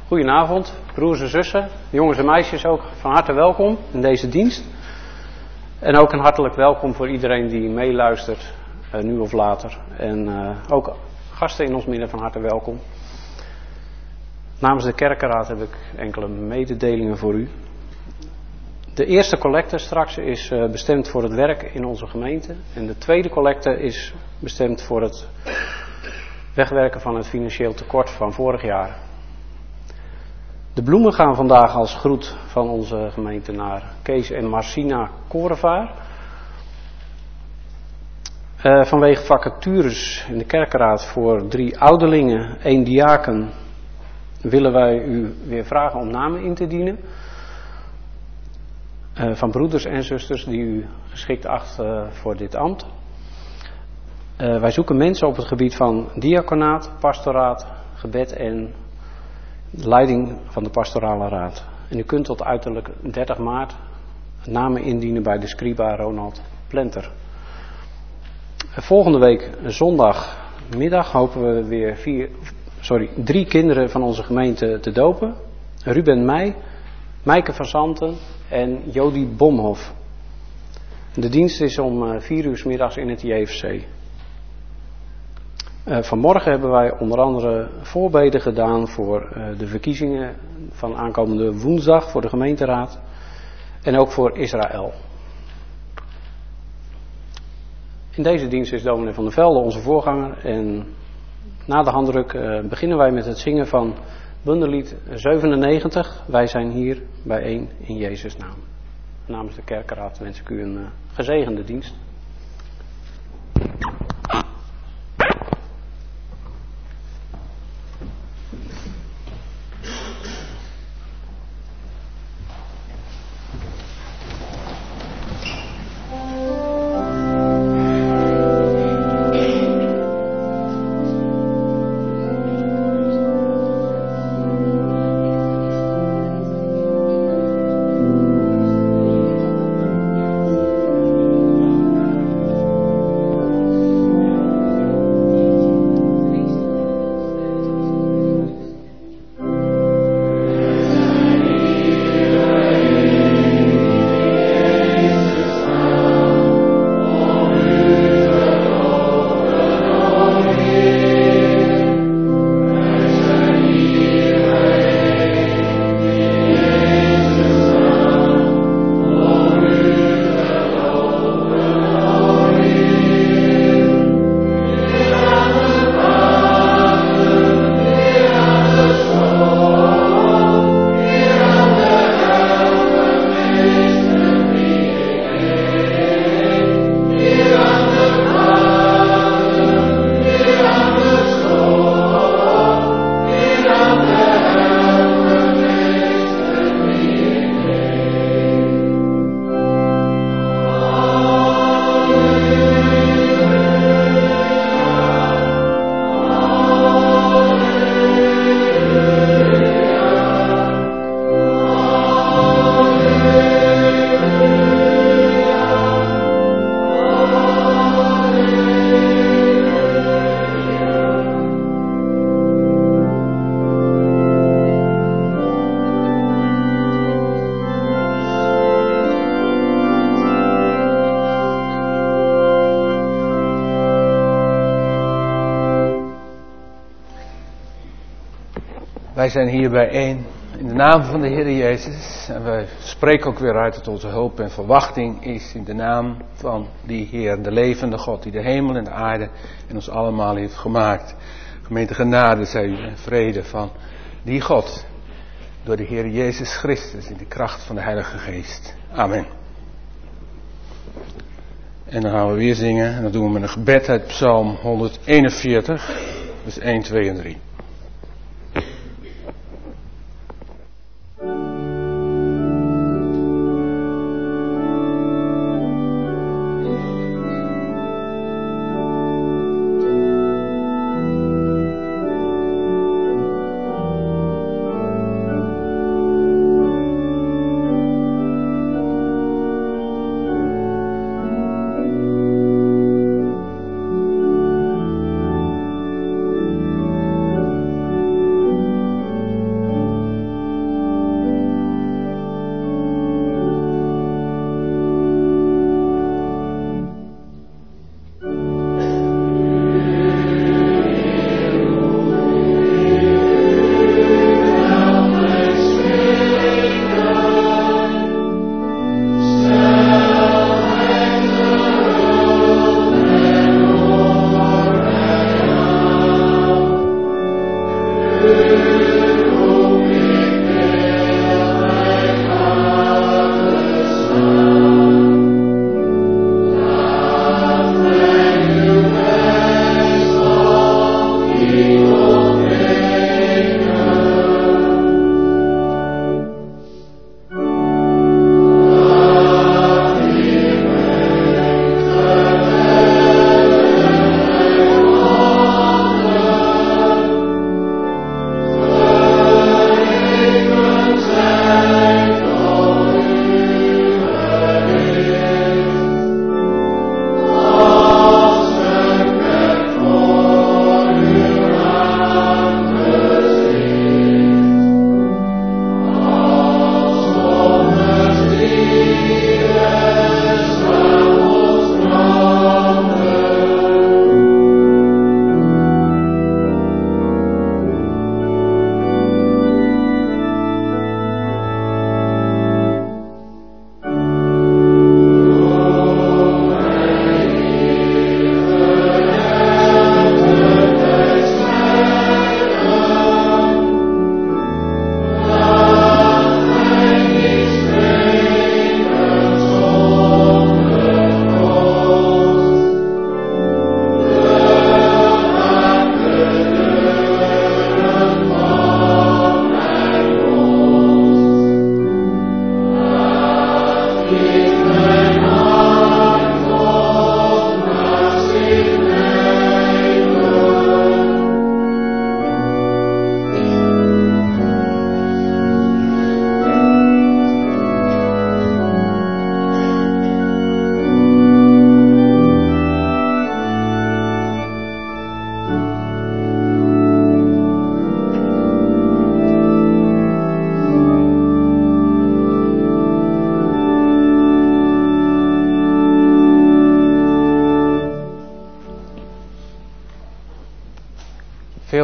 Goedenavond, broers en zussen, jongens en meisjes ook van harte welkom in deze dienst. En ook een hartelijk welkom voor iedereen die meeluistert, nu of later. En ook gasten in ons midden van harte welkom. Namens de kerkenraad heb ik enkele mededelingen voor u. De eerste collecte straks is bestemd voor het werk in onze gemeente. En de tweede collecte is bestemd voor het wegwerken van het financieel tekort van vorig jaar. De bloemen gaan vandaag als groet van onze gemeente naar Kees en Marcina Korevaar. Vanwege vacatures in de kerkenraad voor 3 ouderlingen, 1 diaken, willen wij u weer vragen om namen in te dienen. Van broeders en zusters die u geschikt achten voor dit ambt. Wij zoeken mensen op het gebied van diaconaat, pastoraat, gebed en leiding van de pastorale raad. En u kunt tot uiterlijk 30 maart namen indienen bij de scriba Ronald Plenter. Volgende week zondagmiddag hopen we weer 3 kinderen van onze gemeente te dopen. Ruben Meij, Mijke van Santen en Jody Bomhof. De dienst is om 4 uur 's middags in het JFC. Vanmorgen hebben wij onder andere voorbeden gedaan voor de verkiezingen van aankomende woensdag voor de gemeenteraad. En ook voor Israël. In deze dienst is dominee van der Velde onze voorganger. En na de handdruk beginnen wij met het zingen van bundellied 97. Wij zijn hier bijeen in Jezus' naam. Namens de kerkenraad wens ik u een gezegende dienst. Wij zijn hier bijeen in de naam van de Heer Jezus. En wij spreken ook weer uit dat onze hoop en verwachting is in de naam van die Heer, de levende God, die de hemel en de aarde en ons allemaal heeft gemaakt. Gemeente genade zij u en vrede van die God, door de Heer Jezus Christus in de kracht van de Heilige Geest. Amen. En dan gaan we weer zingen en dat doen we met een gebed uit Psalm 141, dus 1, 2 en 3.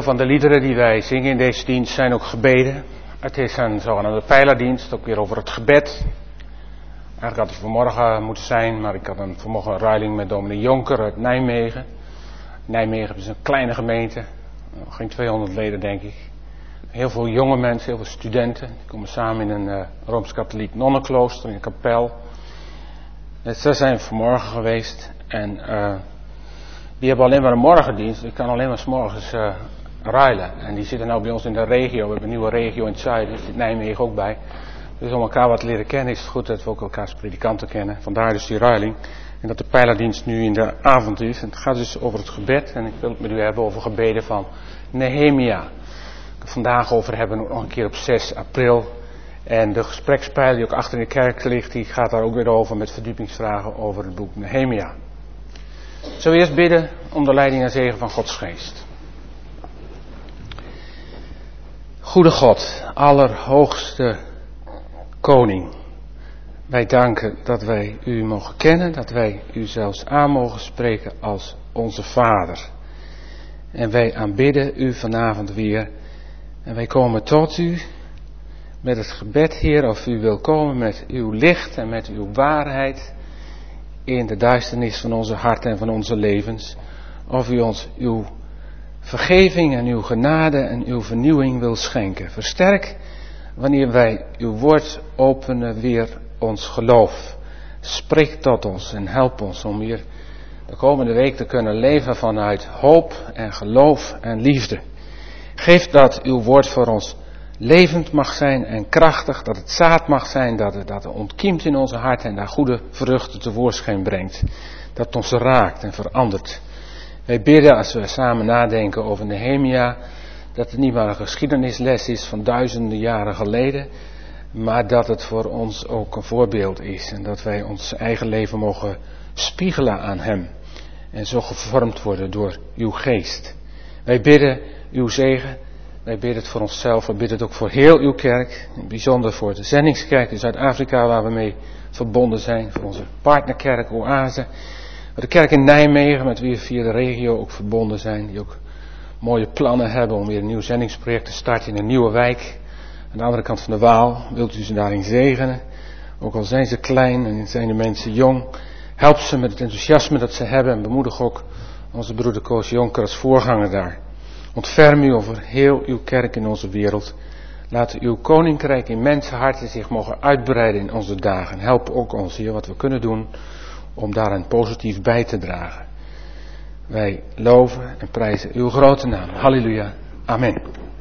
van de liederen die wij zingen in deze dienst zijn ook gebeden. Het is een zogenaamde pijlerdienst, ook weer over het gebed. Eigenlijk had het vanmorgen moeten zijn, maar ik had vanmorgen een ruiling met dominee Jonker uit Nijmegen. Nijmegen is een kleine gemeente, geen 200 leden denk ik. Heel veel jonge mensen, heel veel studenten. Die komen samen in een Rooms-Katholiek nonnenklooster in een kapel. Dus daar zijn we vanmorgen geweest. En die hebben alleen maar een morgendienst. Ik kan alleen maar 's morgens ruilen. En die zitten nou bij ons in de regio. We hebben een nieuwe regio in het zuiden. Daar zit Nijmegen ook bij. Dus om elkaar wat te leren kennen is het goed dat we ook elkaars predikanten kennen. Vandaar dus die ruiling. En dat de pijlerdienst nu in de avond is. En het gaat dus over het gebed. En ik wil het met u hebben over gebeden van Nehemia. Ik het vandaag over hebben nog een keer op 6 april. En de gesprekspijl die ook achter in de kerk ligt, die gaat daar ook weer over met verdiepingsvragen over het boek Nehemia. Zullen we eerst bidden om de leiding en zegen van Gods geest. Goede God, allerhoogste koning. Wij danken dat wij u mogen kennen, dat wij u zelfs aan mogen spreken als onze Vader. En wij aanbidden u vanavond weer. En wij komen tot u met het gebed, Heer, of u wil komen met uw licht en met uw waarheid in de duisternis van onze harten en van onze levens. Of u ons uw vergeving en uw genade en uw vernieuwing wil schenken. Versterk wanneer wij uw woord openen weer ons geloof. Spreek tot ons en help ons om hier de komende week te kunnen leven vanuit hoop en geloof en liefde. Geef dat uw woord voor ons levend mag zijn en krachtig, dat het zaad mag zijn, dat het ontkiemt in onze hart en daar goede vruchten tevoorschijn brengt. Dat het ons raakt en verandert. Wij bidden als we samen nadenken over Nehemia, dat het niet maar een geschiedenisles is van duizenden jaren geleden, maar dat het voor ons ook een voorbeeld is en dat wij ons eigen leven mogen spiegelen aan hem en zo gevormd worden door uw geest. Wij bidden uw zegen. Wij bidden het voor onszelf, we bidden het ook voor heel uw kerk, in bijzonder voor de zendingskerk in Zuid-Afrika waar we mee verbonden zijn, voor onze partnerkerk Oase, voor de kerk in Nijmegen met wie we via de regio ook verbonden zijn, die ook mooie plannen hebben om weer een nieuw zendingsproject te starten in een nieuwe wijk aan de andere kant van de Waal. Wilt u ze daarin zegenen, ook al zijn ze klein en zijn de mensen jong, help ze met het enthousiasme dat ze hebben en bemoedig ook onze broeder Koos Jonker als voorganger daar. Ontferm u over heel uw kerk in onze wereld. Laat uw koninkrijk in mensenharten zich mogen uitbreiden in onze dagen. Help ook ons, Heer, wat we kunnen doen om daaraan positief bij te dragen. Wij loven en prijzen uw grote naam. Halleluja. Amen.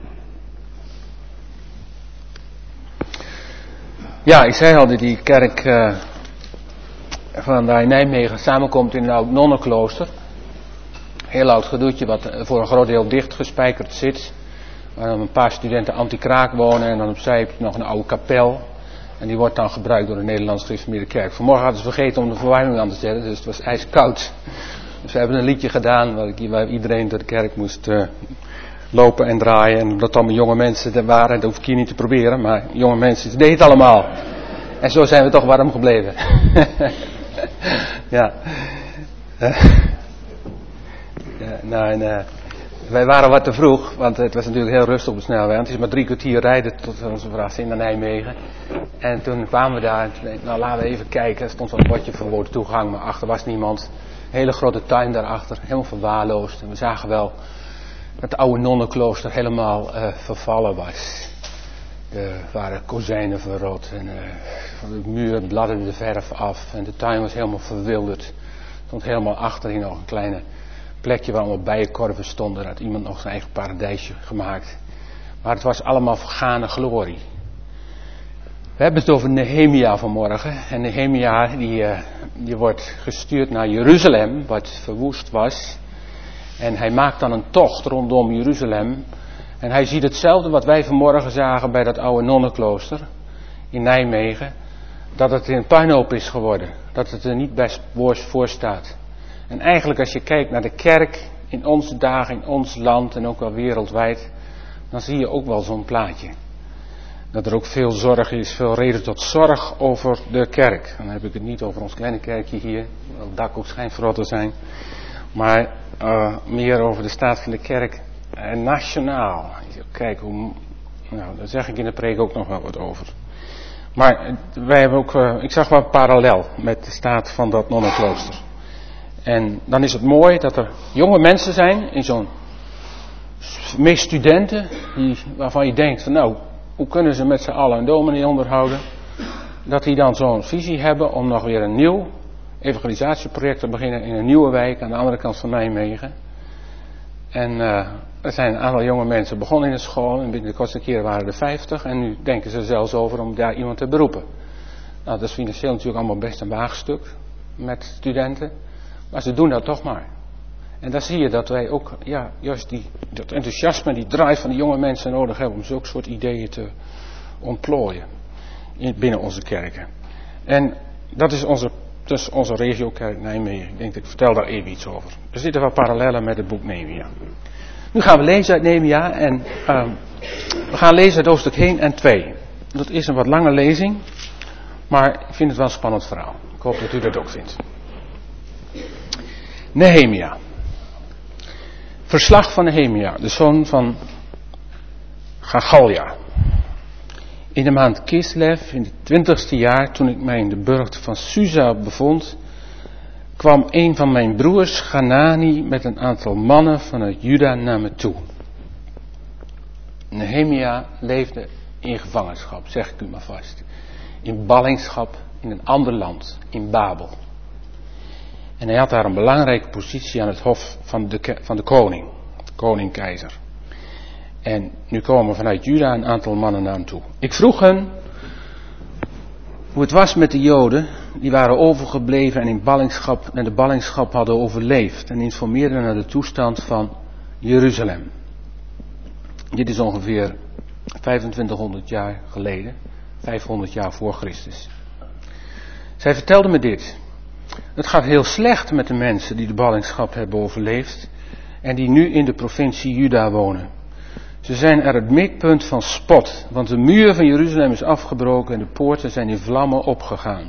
Ja, ik zei al dat die kerk van daar in Nijmegen samenkomt in een oud nonnenklooster. Heel oud gedoetje wat voor een groot deel dicht gespijkerd zit. Waar dan een paar studenten anti-kraak wonen en dan opzij heb je nog een oude kapel. En die wordt dan gebruikt door de Nederlandse Gereformeerde Kerk. Vanmorgen hadden ze vergeten om de verwarming aan te zetten, dus het was ijskoud. Dus we hebben een liedje gedaan waar iedereen door de kerk moest lopen en draaien. En omdat het allemaal jonge mensen er waren, dat hoef ik hier niet te proberen. Maar jonge mensen, ze deden het allemaal. En zo zijn we toch warm gebleven. Ja. Wij waren wat te vroeg, want het was natuurlijk heel rustig op de snelweg. Het is maar 3 kwartier rijden tot onze verrassing naar Nijmegen. En toen kwamen we daar, nou laten we even kijken. Er stond zo'n bordje verboden toegang, maar achter was niemand. Een hele grote tuin daarachter, helemaal verwaarloosd. En we zagen wel dat het oude nonnenklooster helemaal vervallen was. Er waren kozijnen verrot en van de muur bladderde de verf af. En de tuin was helemaal verwilderd. Er stond helemaal achterin nog een kleine plekje waar allemaal bijenkorven stonden. Daar had iemand nog zijn eigen paradijsje gemaakt. Maar het was allemaal vergane glorie. We hebben het over Nehemia vanmorgen. En Nehemia die wordt gestuurd naar Jeruzalem, wat verwoest was. En hij maakt dan een tocht rondom Jeruzalem. En hij ziet hetzelfde wat wij vanmorgen zagen bij dat oude nonnenklooster in Nijmegen. Dat het een puinhoop is geworden. Dat het er niet best voor staat. En eigenlijk als je kijkt naar de kerk in onze dagen, in ons land en ook wel wereldwijd, dan zie je ook wel zo'n plaatje. Dat er ook veel zorg is, veel reden tot zorg over de kerk. Dan heb ik het niet over ons kleine kerkje hier, waar het dak ook schijnt verrot te zijn. Maar meer over de staat van de kerk en nationaal. Kijk, daar zeg ik in de preek ook nog wel wat over. Maar wij hebben ook, ik zag wel een parallel met de staat van dat nonnenklooster. En dan is het mooi dat er jonge mensen zijn in zo'n meest studenten, waarvan je denkt van nou, hoe kunnen ze met z'n allen een dominee onderhouden? Dat die dan zo'n visie hebben om nog weer een nieuw evangelisatieproject te beginnen in een nieuwe wijk aan de andere kant van Nijmegen. En er zijn een aantal jonge mensen begonnen in de school en binnen de kortste keren waren er 50 en nu denken ze zelfs over om daar iemand te beroepen. Nou, dat is financieel natuurlijk allemaal best een waagstuk met studenten, maar ze doen dat toch maar. En dan zie je dat wij ook, ja, juist dat enthousiasme, die drive van die jonge mensen nodig hebben om zulke soort ideeën te ontplooien binnen onze kerken. En dat is onze regiokerk Nijmegen. Ik denk dat ik vertel daar even iets over. Er zitten wel parallellen met het boek Nehemia. Nu gaan we lezen uit Nehemia en we gaan lezen uit hoofdstuk 1 en 2. Dat is een wat lange lezing, maar ik vind het wel een spannend verhaal. Ik hoop dat u dat ook vindt. Nehemia. Verslag van Nehemia, de zoon van Gagalja. In de maand Kislev, in het 20ste jaar, toen ik mij in de burcht van Susa bevond, kwam een van mijn broers, Hanani, met een aantal mannen vanuit Juda naar me toe. Nehemia leefde in gevangenschap, zeg ik u maar vast. In ballingschap in een ander land, in Babel. En hij had daar een belangrijke positie aan het hof van de koning-keizer. En nu komen vanuit Juda een aantal mannen naar hem toe. Ik vroeg hen hoe het was met de Joden, die waren overgebleven en de ballingschap hadden overleefd. En informeerde naar de toestand van Jeruzalem. Dit is ongeveer 2500 jaar geleden, 500 jaar voor Christus. Zij vertelden me dit. Het gaat heel slecht met de mensen die de ballingschap hebben overleefd en die nu in de provincie Juda wonen. Ze zijn er het mikpunt van spot, want de muur van Jeruzalem is afgebroken en de poorten zijn in vlammen opgegaan.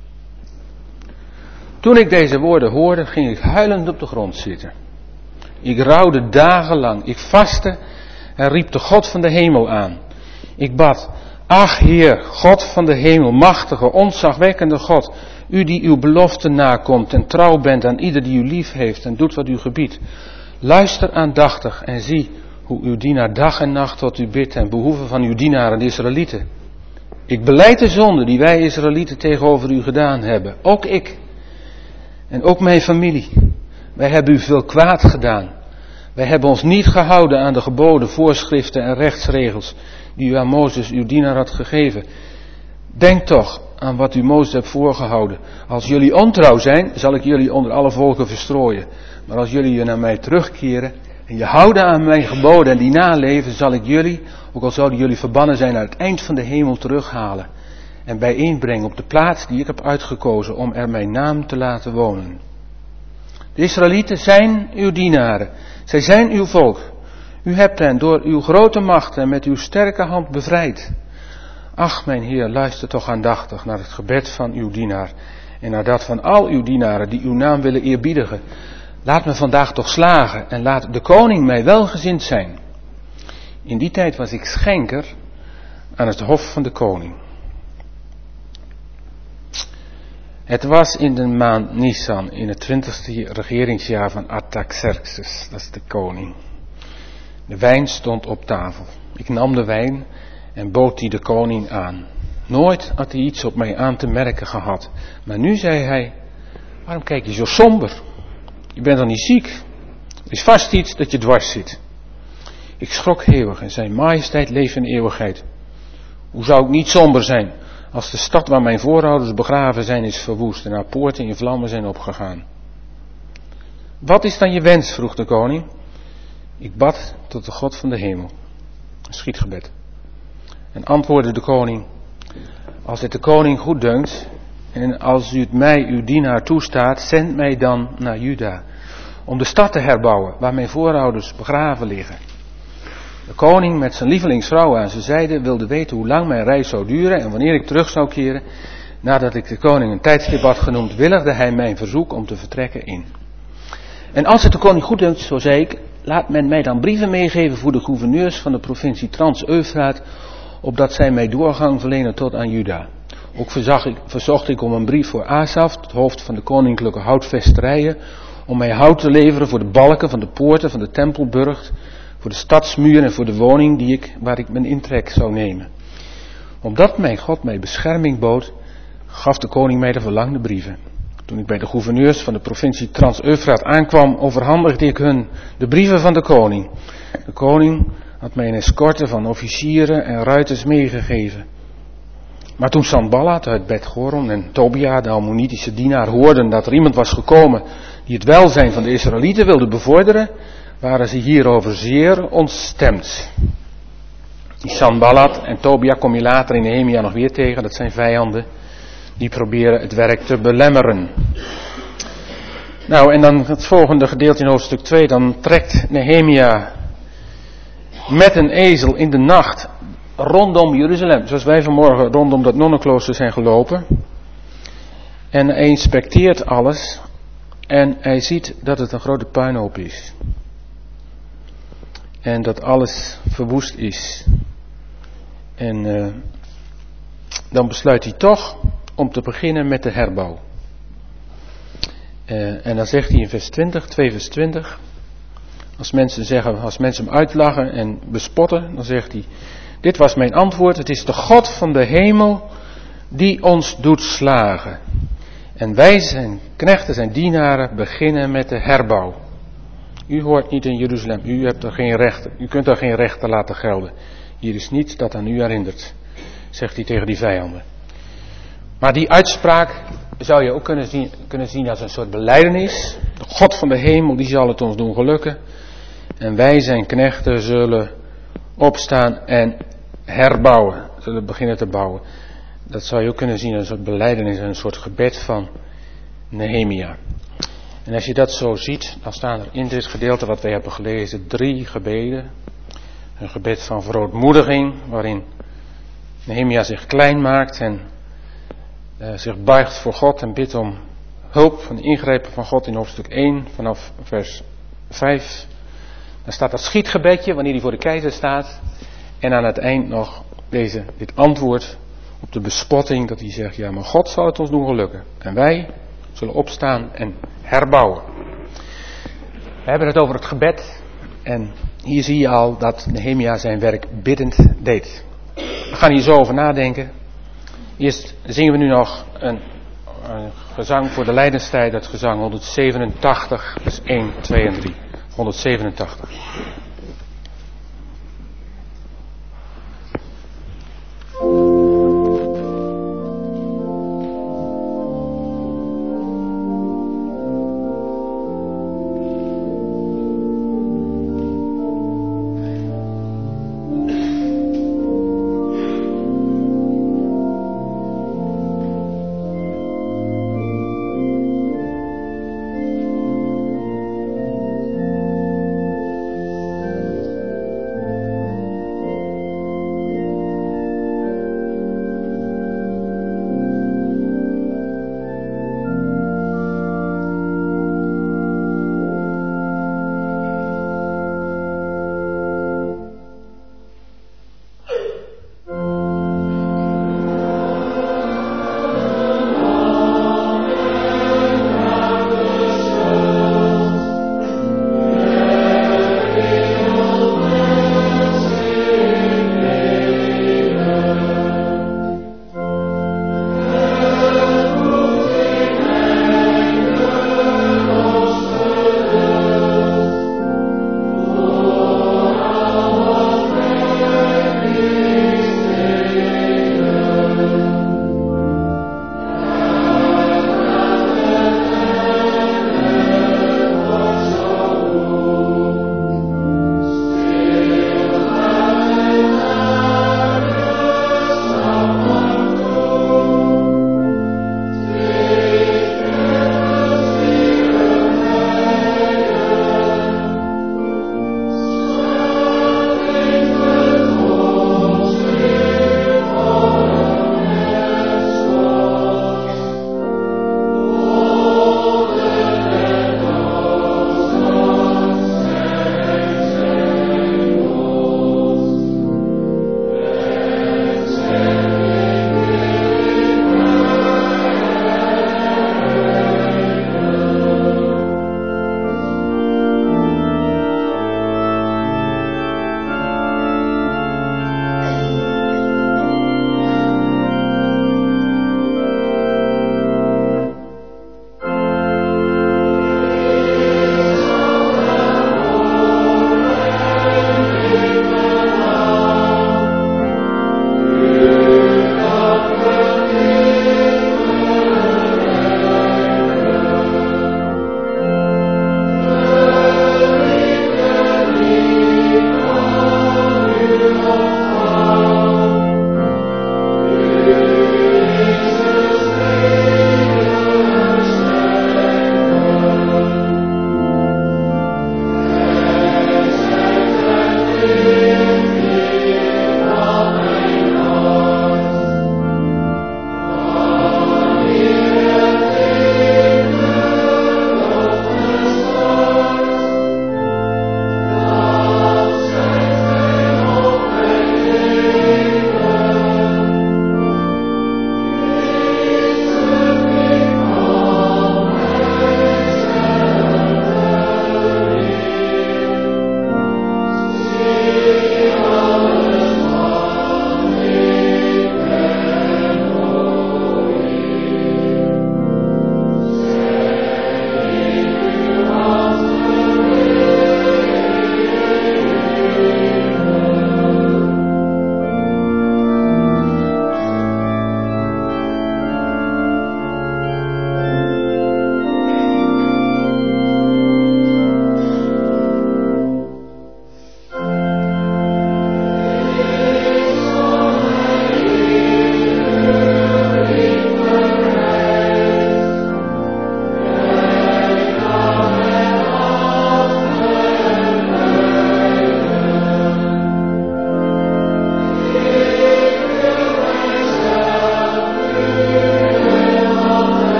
Toen ik deze woorden hoorde, ging ik huilend op de grond zitten. Ik rouwde dagenlang, ik vastte en riep de God van de hemel aan. Ik bad, ach Heer, God van de hemel, machtige, ontzagwekkende God, u die uw belofte nakomt en trouw bent aan ieder die u lief heeft en doet wat u gebiedt. Luister aandachtig en zie hoe uw dienaar dag en nacht tot u bidt ten behoeve van uw dienaren de Israëlieten. Ik belijd de zonde die wij Israëlieten tegenover u gedaan hebben, ook ik en ook mijn familie. Wij hebben u veel kwaad gedaan. Wij hebben ons niet gehouden aan de geboden, voorschriften en rechtsregels die u aan Mozes, uw dienaar, had gegeven. Denk toch aan wat u Mozes hebt voorgehouden. Als jullie ontrouw zijn, zal ik jullie onder alle volken verstrooien. Maar als jullie je naar mij terugkeren en je houden aan mijn geboden en die naleven, zal ik jullie, ook al zouden jullie verbannen zijn, naar het eind van de hemel terughalen en bijeenbrengen op de plaats die ik heb uitgekozen om er mijn naam te laten wonen. De Israëlieten zijn uw dienaren. Zij zijn uw volk. U hebt hen door uw grote macht en met uw sterke hand bevrijd. Ach, mijn Heer, luister toch aandachtig naar het gebed van uw dienaar en naar dat van al uw dienaren die uw naam willen eerbiedigen. Laat me vandaag toch slagen en laat de koning mij welgezind zijn. In die tijd was ik schenker aan het hof van de koning. Het was in de maand Nisan, in het 20e regeringsjaar van Artaxerxes, dat is de koning. De wijn stond op tafel. Ik nam de wijn en bood die de koning aan. Nooit had hij iets op mij aan te merken gehad. Maar nu zei hij, waarom kijk je zo somber? Je bent dan niet ziek? Er is vast iets dat je dwars zit. Ik schrok hevig en zei, majesteit leeft in eeuwigheid. Hoe zou ik niet somber zijn als de stad waar mijn voorouders begraven zijn is verwoest en haar poorten in vlammen zijn opgegaan? Wat is dan je wens? Vroeg de koning. Ik bad tot de God van de hemel. Een schietgebed. En antwoordde de koning, als het de koning goeddunkt en als u het mij, uw dienaar, toestaat, zend mij dan naar Juda, om de stad te herbouwen waar mijn voorouders begraven liggen. De koning met zijn lievelingsvrouw aan zijn zijde wilde weten hoe lang mijn reis zou duren en wanneer ik terug zou keren. Nadat ik de koning een tijdstip had genoemd, willigde hij mijn verzoek om te vertrekken in. En als het de koning goeddunkt, zo zei ik, laat men mij dan brieven meegeven voor de gouverneurs van de provincie Trans-Eufraat, opdat zij mij doorgang verlenen tot aan Juda. Ook verzocht ik om een brief voor Asaf, het hoofd van de koninklijke houtvesterijen, om mij hout te leveren voor de balken van de poorten van de tempelburcht, voor de stadsmuur en voor de woning waar ik mijn intrek zou nemen. Omdat mijn God mij bescherming bood, gaf de koning mij de verlangde brieven. Toen ik bij de gouverneurs van de provincie Trans-Eufraat aankwam, overhandigde ik hun de brieven van de koning. De koning had mij een escorte van officieren en ruiters meegegeven. Maar toen Sanballat uit Bet-Horon en Tobia, de Ammonitische dienaar, hoorden dat er iemand was gekomen die het welzijn van de Israëlieten wilde bevorderen, waren ze hierover zeer ontstemd. Die Sanballat en Tobia kom je later in Nehemia nog weer tegen, dat zijn vijanden. Die proberen het werk te belemmeren. Nou, en dan het volgende gedeelte in hoofdstuk 2, dan trekt Nehemia met een ezel in de nacht rondom Jeruzalem, zoals wij vanmorgen rondom dat nonnenklooster zijn gelopen. En hij inspecteert alles en hij ziet dat het een grote puinhoop is. En dat alles verwoest is. En dan besluit hij toch om te beginnen met de herbouw. En dan zegt hij in vers 20, 2 vers 20, als mensen hem uitlachen en bespotten, dan zegt hij, dit was mijn antwoord, het is de God van de hemel die ons doet slagen. En wij zijn knechten, zijn dienaren, beginnen met de herbouw. U hoort niet in Jeruzalem, u hebt er geen rechten, u kunt er geen rechten laten gelden. Hier is niets dat aan u herinnert, zegt hij tegen die vijanden. Maar die uitspraak zou je ook kunnen zien als een soort belijdenis. De God van de hemel, die zal het ons doen gelukken. En wij zijn knechten zullen opstaan en herbouwen, zullen beginnen te bouwen. Dat zou je ook kunnen zien als een soort belijdenis, een soort gebed van Nehemia. En als je dat zo ziet, dan staan er in dit gedeelte wat wij hebben gelezen 3 gebeden. Een gebed van verootmoediging, waarin Nehemia zich klein maakt en zich buigt voor God en bidt om hulp van de ingrepen van God in hoofdstuk 1 vanaf vers 5. Dan staat dat schietgebedje wanneer hij voor de keizer staat. En aan het eind nog dit antwoord op de bespotting dat hij zegt, ja maar God zal het ons doen gelukken. En wij zullen opstaan en herbouwen. We hebben het over het gebed. En hier zie je al dat Nehemia zijn werk biddend deed. We gaan hier zo over nadenken. Eerst zingen we nu nog een gezang voor de lijdenstijd, het gezang 187, vers 1, 2 en 3. 187.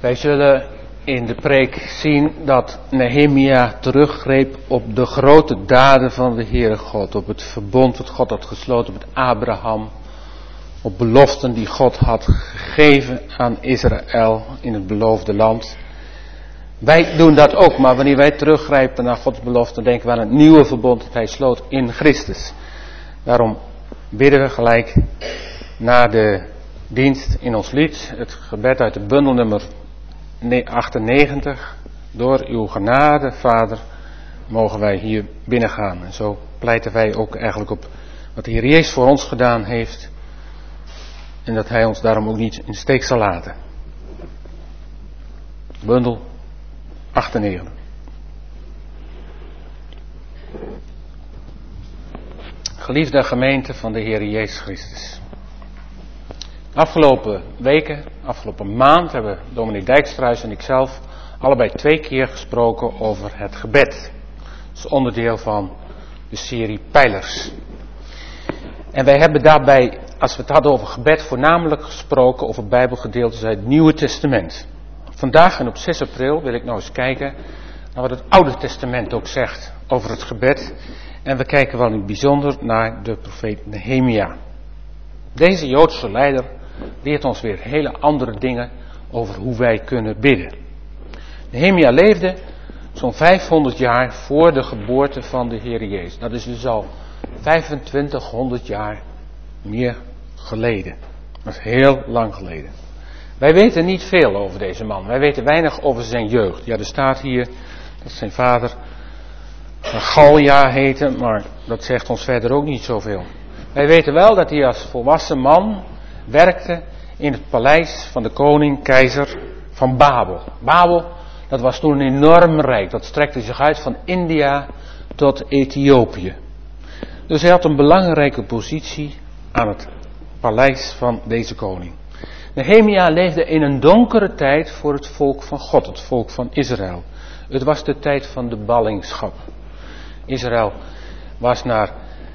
Wij zullen in de preek zien dat Nehemia teruggreep op de grote daden van de Heere God. Op het verbond dat God had gesloten met Abraham. Op beloften die God had gegeven aan Israël in het beloofde land. Wij doen dat ook, maar wanneer wij teruggrijpen naar Gods beloften, denken we aan het nieuwe verbond dat Hij sloot in Christus. Daarom bidden we gelijk na de dienst in ons lied, het gebed uit de bundel nummer 98. Door uw genade, Vader, mogen wij hier binnengaan. En zo pleiten wij ook eigenlijk op wat de Heer Jezus voor ons gedaan heeft. En dat Hij ons daarom ook niet in de steek zal laten. Bundel 98. Geliefde gemeente van de Heer Jezus Christus. Afgelopen weken, afgelopen maand hebben dominee Dijkstruis en ikzelf allebei 2 keer gesproken over het gebed. Dat is onderdeel van de serie Pijlers. En wij hebben daarbij, als we het hadden over gebed, voornamelijk gesproken over bijbelgedeeltes uit het Nieuwe Testament. Vandaag en op 6 april wil ik nou eens kijken naar wat het Oude Testament ook zegt over het gebed. En we kijken wel in het bijzonder naar de profeet Nehemia. Deze Joodse leider leert ons weer hele andere dingen over hoe wij kunnen bidden. Nehemia leefde zo'n 500 jaar voor de geboorte van de Heer Jezus. Dat is dus al 2500 jaar meer geleden. Dat is heel lang geleden. Wij weten niet veel over deze man. Wij weten weinig over zijn jeugd. Ja, er staat hier dat zijn vader Galja heette, maar dat zegt ons verder ook niet zoveel. Wij weten wel dat hij als volwassen man werkte in het paleis van de koning, keizer van Babel. Babel, dat was toen een enorm rijk. Dat strekte zich uit van India tot Ethiopië. Dus hij had een belangrijke positie aan het paleis van deze koning. Nehemia leefde in een donkere tijd voor het volk van God, het volk van Israël. Het was de tijd van de ballingschap. Israël was naar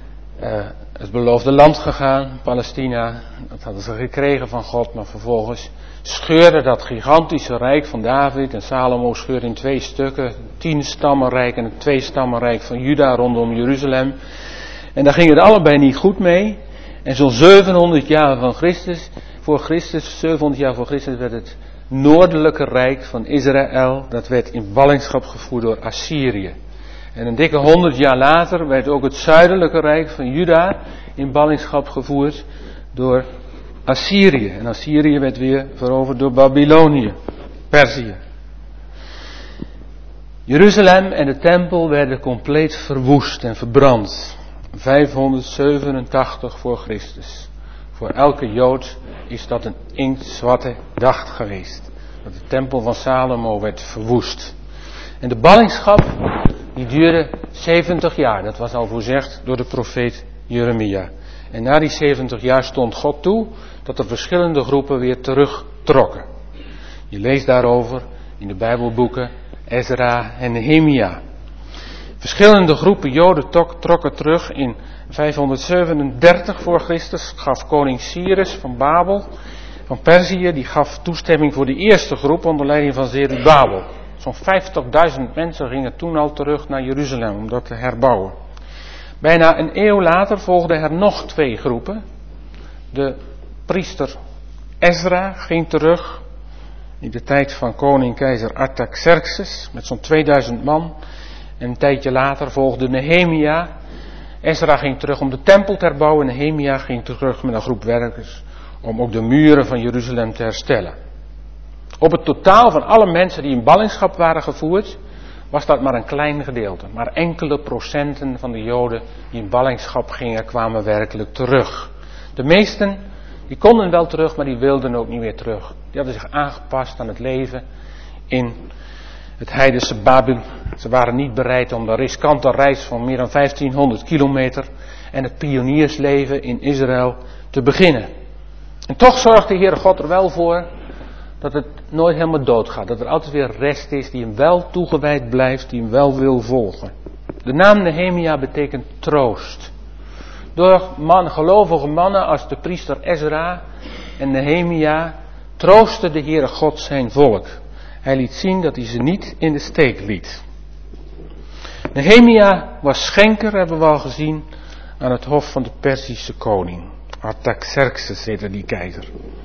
het beloofde land gegaan, Palestina. Dat hadden ze gekregen van God, maar vervolgens scheurde dat gigantische rijk van David en Salomo scheurde in 2 stukken. 10 stammenrijk en het 2-stammenrijk van Juda rondom Jeruzalem. En daar ging het allebei niet goed mee. En zo'n 700 jaar voor Christus werd het noordelijke rijk van Israël, dat werd in ballingschap gevoerd door Assyrië. En een dikke 100 jaar later werd ook het zuidelijke rijk van Juda in ballingschap gevoerd door Assyrië. En Assyrië werd weer veroverd door Babylonië, Perzië. Jeruzalem en de tempel werden compleet verwoest en verbrand. 587 voor Christus. Voor elke Jood is dat een inktzwarte dag geweest. Dat de tempel van Salomo werd verwoest. En de ballingschap die duurde 70 jaar. Dat was al voorzegd door de profeet Jeremia. En na die 70 jaar stond God toe dat er verschillende groepen weer terugtrokken. Je leest daarover in de Bijbelboeken Ezra en Nehemia. Verschillende groepen Joden trokken terug. In 537 voor Christus gaf koning Cyrus van Babel, van Perzië, die gaf toestemming voor de eerste groep onder leiding van Zerubabel. Zo'n 50.000 mensen gingen toen al terug naar Jeruzalem om dat te herbouwen. Bijna een eeuw later volgden er nog 2 groepen. De priester Ezra ging terug in de tijd van koning-keizer Artaxerxes met zo'n 2000 man. En een tijdje later volgde Nehemia. Ezra ging terug om de tempel te herbouwen. Nehemia ging terug met een groep werkers om ook de muren van Jeruzalem te herstellen. Op het totaal van alle mensen die in ballingschap waren gevoerd, was dat maar een klein gedeelte. Maar enkele procenten van de Joden die in ballingschap gingen, kwamen werkelijk terug. De meesten, die konden wel terug, maar die wilden ook niet meer terug. Die hadden zich aangepast aan het leven in het heidense Babel. Ze waren niet bereid om de riskante reis van meer dan 1500 kilometer en het pioniersleven in Israël te beginnen. En toch zorgt de Heere God er wel voor dat het nooit helemaal doodgaat. Dat er altijd weer rest is die hem wel toegewijd blijft, die hem wel wil volgen. De naam Nehemia betekent troost. Door gelovige mannen als de priester Ezra en Nehemia troostte de Heere God zijn volk. Hij liet zien dat hij ze niet in de steek liet. Nehemia was schenker, hebben we al gezien, aan het hof van de Perzische koning. Artaxerxes heette die keizer.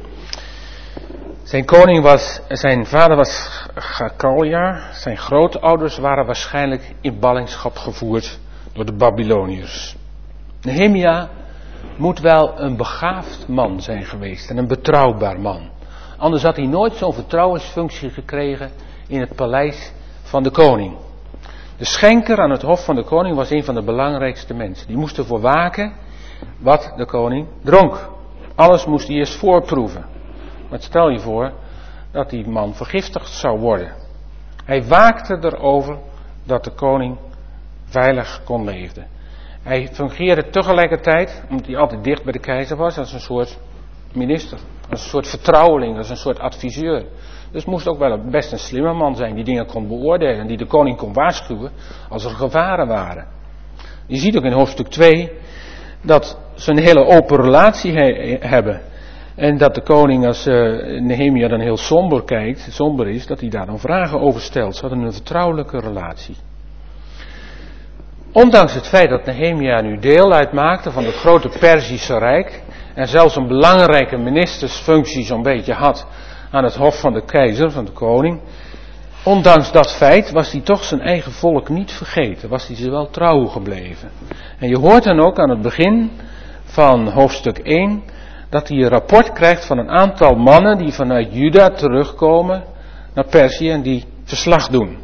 Zijn vader was Gacalja. Zijn grootouders waren waarschijnlijk in ballingschap gevoerd door de Babyloniërs. Nehemia moet wel een begaafd man zijn geweest en een betrouwbaar man. Anders had hij nooit zo'n vertrouwensfunctie gekregen in het paleis van de koning. De schenker aan het hof van de koning was een van de belangrijkste mensen. Die moest ervoor waken wat de koning dronk. Alles moest hij eerst voorproeven. Maar stel je voor dat die man vergiftigd zou worden. Hij waakte erover dat de koning veilig kon leven. Hij fungeerde tegelijkertijd, omdat hij altijd dicht bij de keizer was, als een soort minister. Als een soort vertrouweling, als een soort adviseur. Dus moest ook wel best een slimme man zijn die dingen kon beoordelen en die de koning kon waarschuwen als er gevaren waren. Je ziet ook in hoofdstuk 2 dat ze een hele open relatie hebben. En dat de koning, als Nehemia dan heel somber is, dat hij daar dan vragen over stelt. Ze hadden een vertrouwelijke relatie. Ondanks het feit dat Nehemia nu deel uitmaakte van het grote Perzische Rijk en zelfs een belangrijke ministersfunctie zo'n beetje had aan het hof van de keizer, van de koning. Ondanks dat feit was hij toch zijn eigen volk niet vergeten, was hij ze wel trouw gebleven. En je hoort dan ook aan het begin van hoofdstuk 1 dat hij een rapport krijgt van een aantal mannen die vanuit Juda terugkomen naar Perzië en die verslag doen.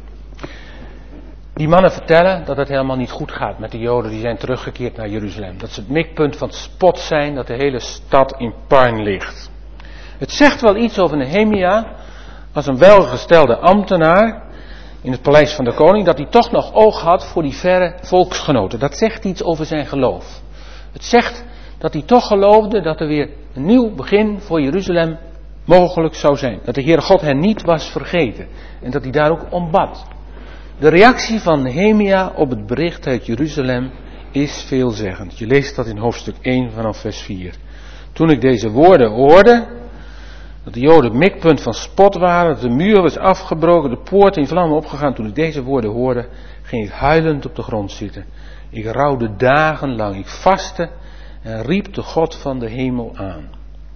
Die mannen vertellen dat het helemaal niet goed gaat met de Joden die zijn teruggekeerd naar Jeruzalem. Dat ze het mikpunt van het spot zijn, dat de hele stad in puin ligt. Het zegt wel iets over Nehemia als een welgestelde ambtenaar in het paleis van de koning, dat hij toch nog oog had voor die verre volksgenoten. Dat zegt iets over zijn geloof. Het zegt dat hij toch geloofde dat er weer een nieuw begin voor Jeruzalem mogelijk zou zijn. Dat de Heere God hen niet was vergeten en dat hij daar ook om bad. De reactie van Nehemia op het bericht uit Jeruzalem is veelzeggend. Je leest dat in hoofdstuk 1 vanaf vers 4. Toen ik deze woorden hoorde, dat de Joden het mikpunt van spot waren, dat de muur was afgebroken, de poort in vlammen opgegaan. Toen ik deze woorden hoorde, ging ik huilend op de grond zitten. Ik rouwde dagenlang, ik vastte en riep de God van de hemel aan.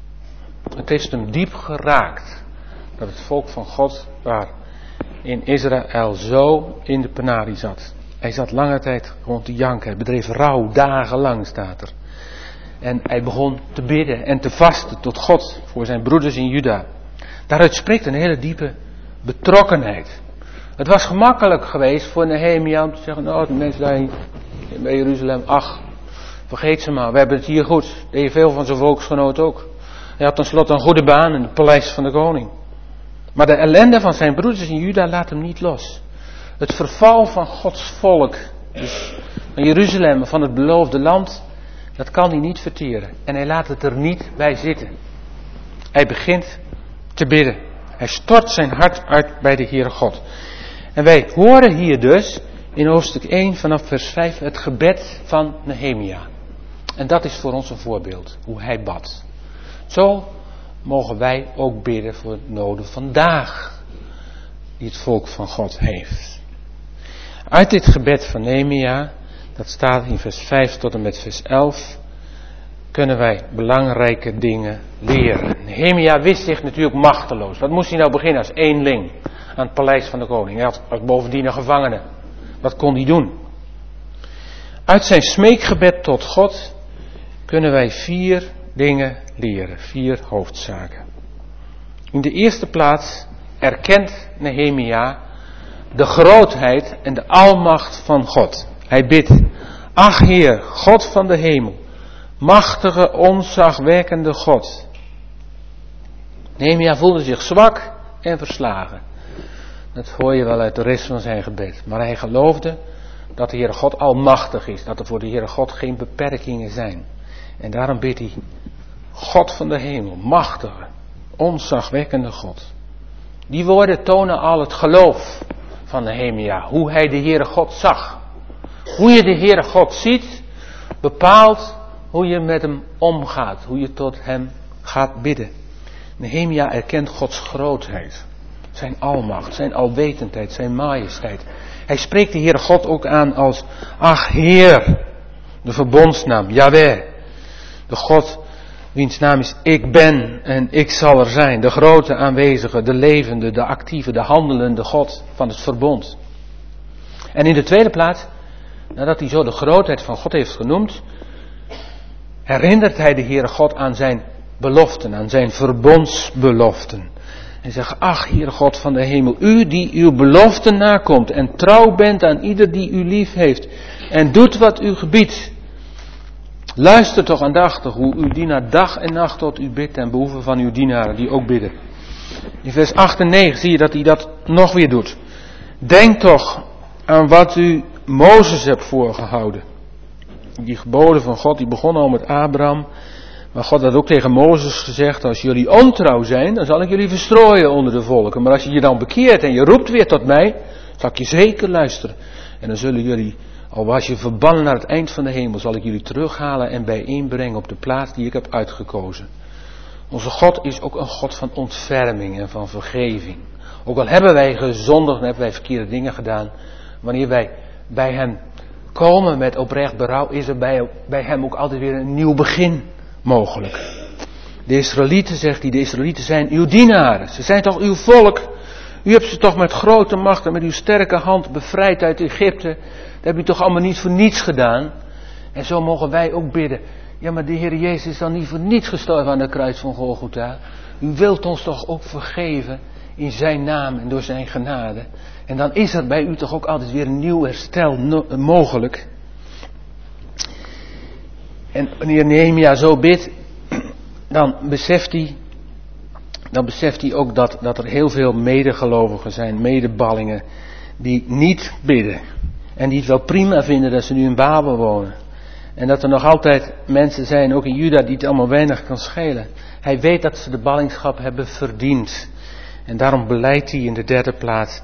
Het heeft hem diep geraakt dat het volk van God waar in Israël zo in de penarie zat. Hij zat lange tijd gewoon te janken. Hij bedreef rouw, dagenlang staat er. En hij begon te bidden en te vasten tot God voor zijn broeders in Juda. Daaruit spreekt een hele diepe betrokkenheid. Het was gemakkelijk geweest voor Nehemia om te zeggen, nou de mensen daar bij Jeruzalem, ach, vergeet ze maar, we hebben het hier goed. Dat deed veel van zijn volksgenoten ook. Hij had tenslotte een goede baan in het paleis van de koning. Maar de ellende van zijn broeders in Juda laat hem niet los. Het verval van Gods volk, dus van Jeruzalem, van het beloofde land, dat kan hij niet verteren. En hij laat het er niet bij zitten. Hij begint te bidden. Hij stort zijn hart uit bij de Heere God. En wij horen hier dus in hoofdstuk 1 vanaf vers 5 het gebed van Nehemia. En dat is voor ons een voorbeeld, hoe hij bad. Zo mogen wij ook bidden voor het noden vandaag die het volk van God heeft. Uit dit gebed van Nehemia, dat staat in vers 5 tot en met vers 11, kunnen wij belangrijke dingen leren. Nehemia wist zich natuurlijk machteloos. Wat moest hij nou beginnen als eenling aan het paleis van de koning? Hij was bovendien een gevangene. Wat kon hij doen? Uit zijn smeekgebed tot God kunnen wij 4 dingen leren. 4 hoofdzaken. In de eerste plaats erkent Nehemia de grootheid en de almacht van God. Hij bidt, ach Heer, God van de hemel, machtige, ontzagwekkende God. Nehemia voelde zich zwak en verslagen. Dat hoor je wel uit de rest van zijn gebed. Maar hij geloofde dat de Heere God almachtig is. Dat er voor de Heere God geen beperkingen zijn. En daarom bidt hij, God van de hemel, machtige, ontzagwekkende God. Die woorden tonen al het geloof van Nehemia. Hoe hij de Heere God zag. Hoe je de Heere God ziet, bepaalt hoe je met hem omgaat. Hoe je tot hem gaat bidden. Nehemia erkent Gods grootheid. zijn almacht, zijn alwetendheid, zijn majesteit. Hij spreekt de Heere God ook aan als, ach Heer, de verbondsnaam, Yahweh, de God wiens naam is ik ben en ik zal er zijn. De grote aanwezige, de levende, de actieve, de handelende God van het verbond. En in de tweede plaats, nadat hij zo de grootheid van God heeft genoemd, herinnert hij de Heere God aan zijn beloften, aan zijn verbondsbeloften. En zegt, ach Heere God van de hemel, u die uw beloften nakomt en trouw bent aan ieder die u lief heeft en doet wat u gebiedt. Luister toch aandachtig hoe uw dienaar dag en nacht tot u bidt ten behoeve van uw dienaren die ook bidden. In vers 8 en 9 zie je dat hij dat nog weer doet. Denk toch aan wat u Mozes hebt voorgehouden. Die geboden van God, die begonnen al met Abraham. Maar God had ook tegen Mozes gezegd, als jullie ontrouw zijn, dan zal ik jullie verstrooien onder de volken. Maar als je je dan bekeert en je roept weer tot mij, zal ik je zeker luisteren. En dan zullen jullie, al was je verbannen naar het eind van de hemel, zal ik jullie terughalen en bijeenbrengen op de plaats die ik heb uitgekozen. Onze God is ook een God van ontferming en van vergeving. Ook al hebben wij gezondigd en hebben wij verkeerde dingen gedaan, wanneer wij bij hem komen met oprecht berouw, is er bij hem ook altijd weer een nieuw begin mogelijk. De Israëlieten, zegt hij, de Israëlieten zijn uw dienaren. Ze zijn toch uw volk. U hebt ze toch met grote macht en met uw sterke hand bevrijd uit Egypte. Dat heb u toch allemaal niet voor niets gedaan. En zo mogen wij ook bidden. Ja, maar de Heer Jezus is dan niet voor niets gestorven aan de kruis van Golgotha. U wilt ons toch ook vergeven in zijn naam en door zijn genade. En dan is er bij u toch ook altijd weer een nieuw herstel mogelijk. En wanneer Nehemia zo bidt, dan beseft hij ook dat er heel veel medegelovigen zijn, medeballingen, die niet bidden. En die het wel prima vinden dat ze nu in Babel wonen. En dat er nog altijd mensen zijn, ook in Juda, die het allemaal weinig kan schelen. Hij weet dat ze de ballingschap hebben verdiend. En daarom belijdt hij in de derde plaats.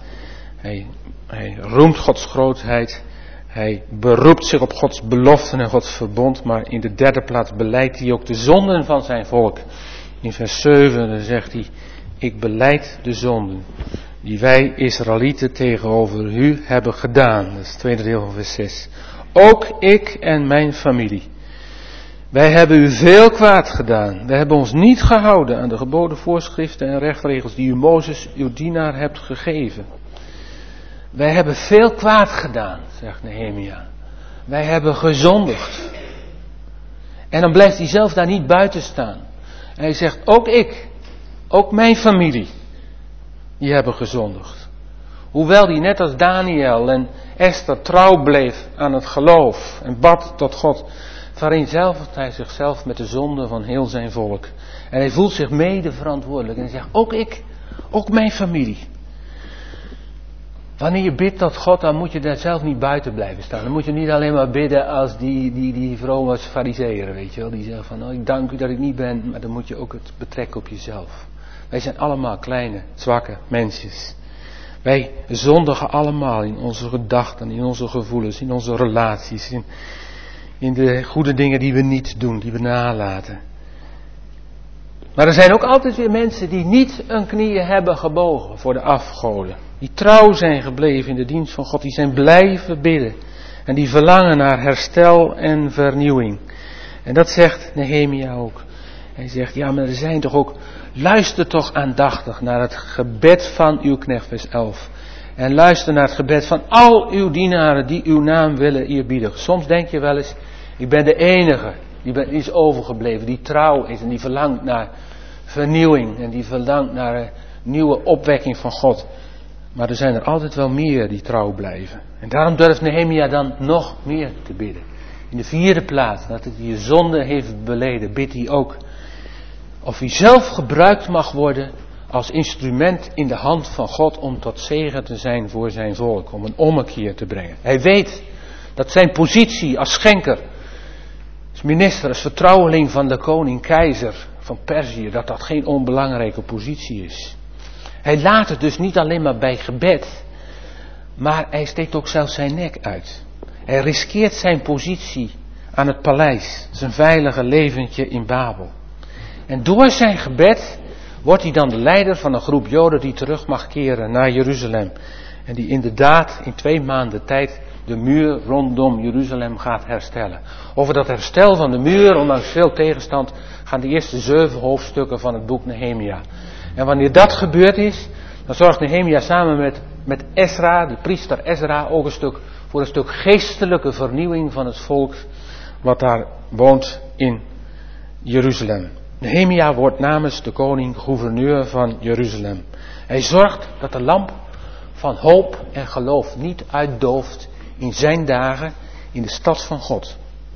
Hij roemt Gods grootheid. Hij beroept zich op Gods beloften en Gods verbond. Maar in de derde plaats belijdt hij ook de zonden van zijn volk. In vers 7 dan zegt hij, ik belijd de zonden die wij Israëlieten tegenover u hebben gedaan. Dat is het tweede deel van vers 6. Ook ik en mijn familie. Wij hebben u veel kwaad gedaan. Wij hebben ons niet gehouden aan de geboden voorschriften en rechtregels die u Mozes, uw dienaar, hebt gegeven. Wij hebben veel kwaad gedaan, zegt Nehemia. Wij hebben gezondigd. En dan blijft hij zelf daar niet buiten staan. En hij zegt, ook ik, ook mijn familie, die hebben gezondigd. Hoewel die net als Daniel en Esther trouw bleef aan het geloof en bad tot God, vereenzelvigt hij zichzelf met de zonde van heel zijn volk. En hij voelt zich mede verantwoordelijk en hij zegt, ook ik, ook mijn familie. Wanneer je bidt tot God, dan moet je daar zelf niet buiten blijven staan. Dan moet je niet alleen maar bidden als die vrome farizeeën, weet je wel. Die zeggen van, ik dank u dat ik niet ben, maar dan moet je ook het betrekken op jezelf. Wij zijn allemaal kleine, zwakke mensjes. Wij zondigen allemaal in onze gedachten, in onze gevoelens, in onze relaties, in de goede dingen die we niet doen, die we nalaten. Maar er zijn ook altijd weer mensen die niet hun knieën hebben gebogen voor de afgoden. Die trouw zijn gebleven in de dienst van God, die zijn blijven bidden. En die verlangen naar herstel en vernieuwing. En dat zegt Nehemia ook. Hij zegt, ja, maar er zijn toch ook, luister toch aandachtig naar het gebed van uw knecht, vers 11. En luister naar het gebed van al uw dienaren die uw naam willen eerbiedigen. Soms denk je wel eens, ik ben de enige die is overgebleven, die trouw is en die verlangt naar vernieuwing. En die verlangt naar een nieuwe opwekking van God. Maar er zijn er altijd wel meer die trouw blijven. En daarom durft Nehemia dan nog meer te bidden. In de vierde plaats, dat hij je zonde heeft beleden, bidt hij ook of hij zelf gebruikt mag worden als instrument in de hand van God om tot zegen te zijn voor zijn volk, om een ommekeer te brengen. Hij weet dat zijn positie als schenker, als minister, als vertrouweling van de koning-keizer van Perzië, dat geen onbelangrijke positie is. Hij laat het dus niet alleen maar bij gebed, maar hij steekt ook zelfs zijn nek uit. Hij riskeert zijn positie aan het paleis, zijn veilige leventje in Babel. En door zijn gebed wordt hij dan de leider van een groep Joden die terug mag keren naar Jeruzalem. En die inderdaad in 2 maanden tijd de muur rondom Jeruzalem gaat herstellen. Over dat herstel van de muur, ondanks veel tegenstand, gaan de eerste 7 hoofdstukken van het boek Nehemia. En wanneer dat gebeurd is, dan zorgt Nehemia samen met Ezra, de priester Ezra, ook voor een stuk geestelijke vernieuwing van het volk wat daar woont in Jeruzalem. Nehemia wordt namens de koning gouverneur van Jeruzalem. Hij zorgt dat de lamp van hoop en geloof niet uitdooft in zijn dagen in de stad van God.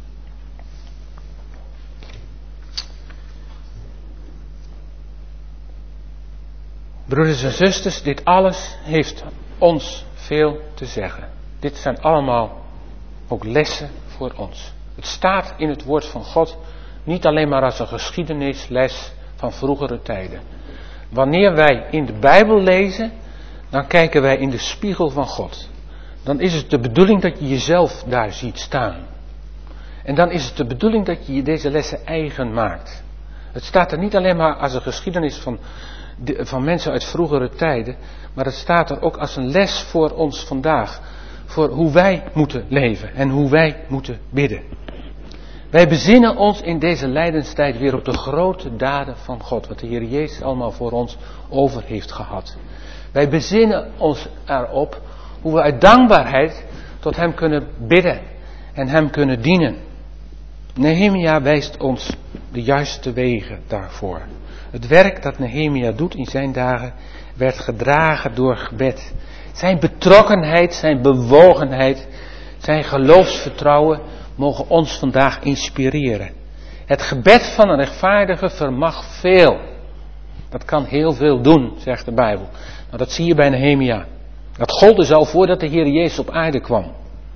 Broeders en zusters, dit alles heeft ons veel te zeggen. Dit zijn allemaal ook lessen voor ons. Het staat in het woord van God niet alleen maar als een geschiedenisles van vroegere tijden. Wanneer wij in de Bijbel lezen, dan kijken wij in de spiegel van God. Dan is het de bedoeling dat je jezelf daar ziet staan. En dan is het de bedoeling dat je deze lessen eigen maakt. Het staat er niet alleen maar als een geschiedenis van mensen uit vroegere tijden, maar het staat er ook als een les voor ons vandaag. Voor hoe wij moeten leven en hoe wij moeten bidden. Wij bezinnen ons in deze lijdenstijd weer op de grote daden van God, wat de Heer Jezus allemaal voor ons over heeft gehad. Wij bezinnen ons erop hoe we uit dankbaarheid tot Hem kunnen bidden en Hem kunnen dienen. Nehemia wijst ons de juiste wegen daarvoor. Het werk dat Nehemia doet in zijn dagen werd gedragen door gebed. Zijn betrokkenheid, zijn bewogenheid, zijn geloofsvertrouwen mogen ons vandaag inspireren. Het gebed van een rechtvaardige vermag veel. Dat kan heel veel doen, zegt de Bijbel. Nou, dat zie je bij Nehemia. Dat gold dus al voordat de Heer Jezus op aarde kwam.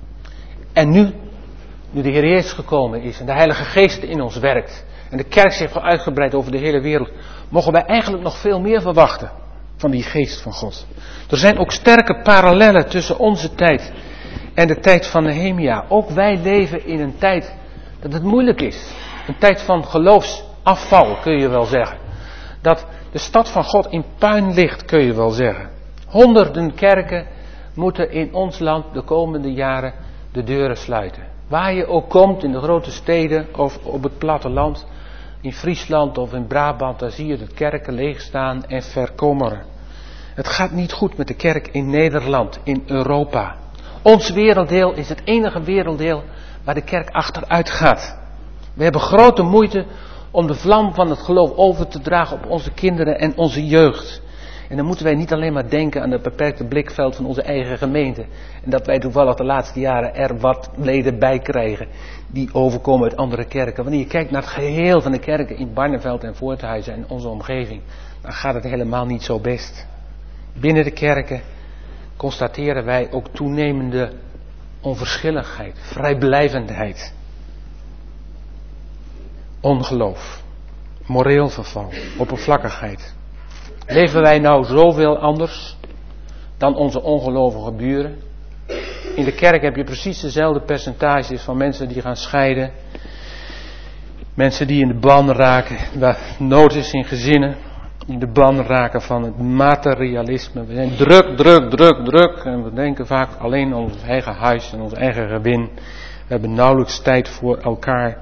En nu de Heer Jezus gekomen is en de Heilige Geest in ons werkt en de kerk zich al uitgebreid over de hele wereld, mogen wij eigenlijk nog veel meer verwachten van die Geest van God. Er zijn ook sterke parallellen tussen onze tijd en de tijd van Nehemia. Ook wij leven in een tijd dat het moeilijk is. Een tijd van geloofsafval, kun je wel zeggen. Dat de stad van God in puin ligt, kun je wel zeggen. Honderden kerken moeten in ons land de komende jaren de deuren sluiten. Waar je ook komt, in de grote steden of op het platteland, in Friesland of in Brabant, daar zie je de kerken leegstaan en verkommeren. Het gaat niet goed met de kerk in Nederland, in Europa. Ons werelddeel is het enige werelddeel waar de kerk achteruit gaat. We hebben grote moeite om de vlam van het geloof over te dragen op onze kinderen en onze jeugd. En dan moeten wij niet alleen maar denken aan het beperkte blikveld van onze eigen gemeente. En dat wij toevallig de laatste jaren er wat leden bij krijgen die overkomen uit andere kerken. Wanneer je kijkt naar het geheel van de kerken in Barneveld en Voorthuizen en onze omgeving, dan gaat het helemaal niet zo best. Binnen de kerken constateren wij ook toenemende onverschilligheid, vrijblijvendheid, ongeloof, moreel verval, oppervlakkigheid. Leven wij nou zoveel anders dan onze ongelovige buren? In de kerk heb je precies dezelfde percentages van mensen die gaan scheiden. Mensen die in de ban raken, waar nood is in gezinnen. In de ban raken van het materialisme. We zijn druk. En we denken vaak alleen aan ons eigen huis en ons eigen gewin. We hebben nauwelijks tijd voor elkaar.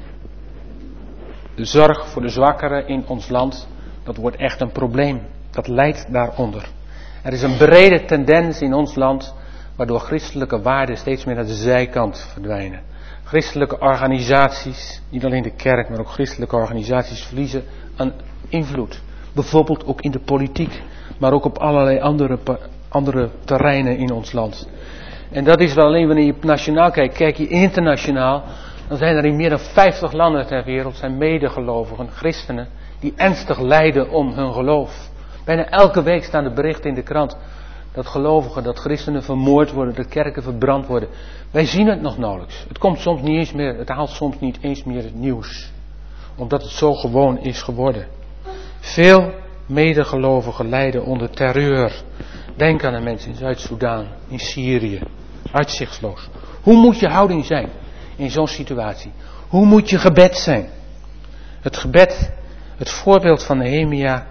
De zorg voor de zwakkeren in ons land, dat wordt echt een probleem. Dat leidt daaronder. Er is een brede tendens in ons land, waardoor christelijke waarden steeds meer naar de zijkant verdwijnen. Christelijke organisaties, niet alleen de kerk, maar ook christelijke organisaties verliezen aan invloed. Bijvoorbeeld ook in de politiek, maar ook op allerlei andere terreinen in ons land. En dat is wel alleen wanneer je nationaal kijkt. Kijk je internationaal, dan zijn er in meer dan 50 landen ter wereld zijn medegelovigen, christenen, die ernstig lijden om hun geloof. Bijna elke week staan de berichten in de krant dat gelovigen, dat christenen vermoord worden, dat kerken verbrand worden. Wij zien het nog nauwelijks. Het komt soms niet eens meer, het haalt soms niet eens meer het nieuws. Omdat het zo gewoon is geworden. Veel medegelovigen lijden onder terreur. Denk aan de mensen in Zuid-Soedan, in Syrië. Uitzichtsloos. Hoe moet je houding zijn in zo'n situatie? Hoe moet je gebed zijn? Het gebed, het voorbeeld van Nehemia,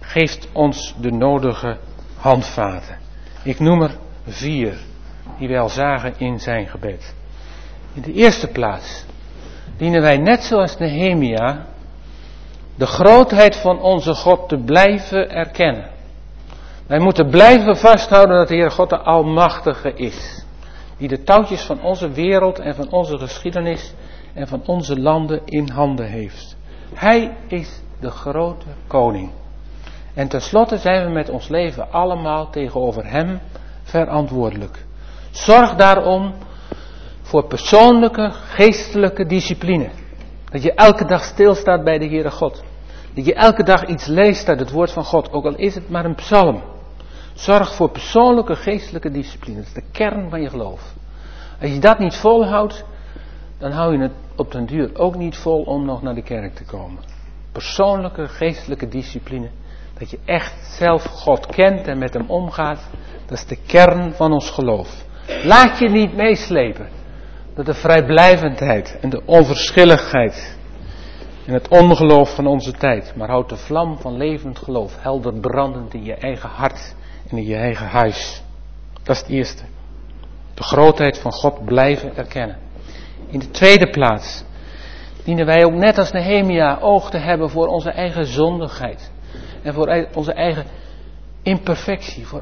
geeft ons de nodige handvaten. Ik noem er 4 die wij al zagen in zijn gebed. In de eerste plaats dienen wij net zoals Nehemia de grootheid van onze God te blijven erkennen. Wij moeten blijven vasthouden dat de Heer God de Almachtige is. Die de touwtjes van onze wereld en van onze geschiedenis en van onze landen in handen heeft. Hij is de grote koning. En tenslotte zijn we met ons leven allemaal tegenover hem verantwoordelijk. Zorg daarom voor persoonlijke, geestelijke discipline. Dat je elke dag stilstaat bij de Heere God. Dat je elke dag iets leest uit het woord van God, ook al is het maar een psalm. Zorg voor persoonlijke, geestelijke discipline. Dat is de kern van je geloof. Als je dat niet volhoudt, dan hou je het op den duur ook niet vol om nog naar de kerk te komen. Persoonlijke, geestelijke discipline. Dat je echt zelf God kent en met hem omgaat. Dat is de kern van ons geloof. Laat je niet meeslepen door de vrijblijvendheid en de onverschilligheid en het ongeloof van onze tijd. Maar houd de vlam van levend geloof helder brandend in je eigen hart en in je eigen huis. Dat is het eerste. De grootheid van God blijven erkennen. In de tweede plaats dienen wij ook net als Nehemia oog te hebben voor onze eigen zondigheid. En voor onze eigen imperfectie, voor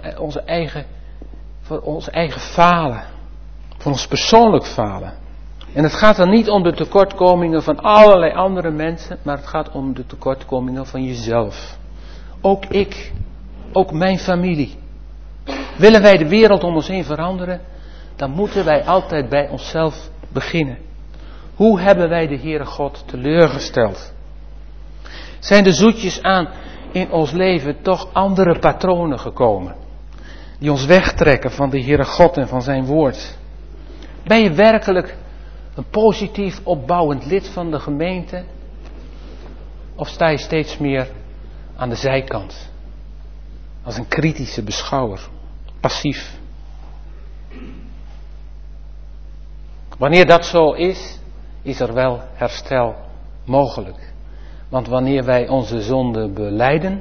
ons eigen falen. Voor ons persoonlijk falen. En het gaat dan niet om de tekortkomingen van allerlei andere mensen, maar het gaat om de tekortkomingen van jezelf. Ook ik, ook mijn familie. Willen wij de wereld om ons heen veranderen, dan moeten wij altijd bij onszelf beginnen. Hoe hebben wij de Heere God teleurgesteld? Zijn de zoetjes aan in ons leven toch andere patronen gekomen? Die ons wegtrekken van de Heere God en van zijn woord. Ben je werkelijk een positief opbouwend lid van de gemeente? Of sta je steeds meer aan de zijkant? Als een kritische beschouwer. Passief. Wanneer dat zo is, is er wel herstel mogelijk. Want wanneer wij onze zonde belijden,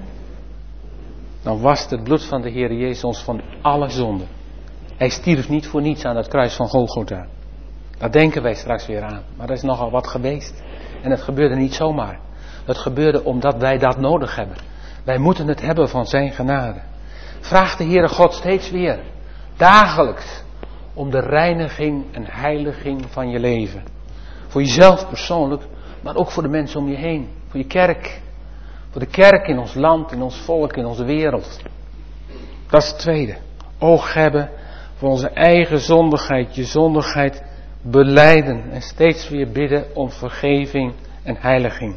dan wast het bloed van de Heer Jezus ons van alle zonden. Hij stierf niet voor niets aan het kruis van Golgotha. Daar denken wij straks weer aan. Maar er is nogal wat geweest. En het gebeurde niet zomaar. Het gebeurde omdat wij dat nodig hebben. Wij moeten het hebben van zijn genade. Vraag de Heere God steeds weer, dagelijks, om de reiniging en heiliging van je leven. Voor jezelf persoonlijk, maar ook voor de mensen om je heen. Voor je kerk. Voor de kerk in ons land, in ons volk, in onze wereld. Dat is het tweede. Oog hebben voor onze eigen zondigheid. Je zondigheid belijden. En steeds weer bidden om vergeving en heiliging.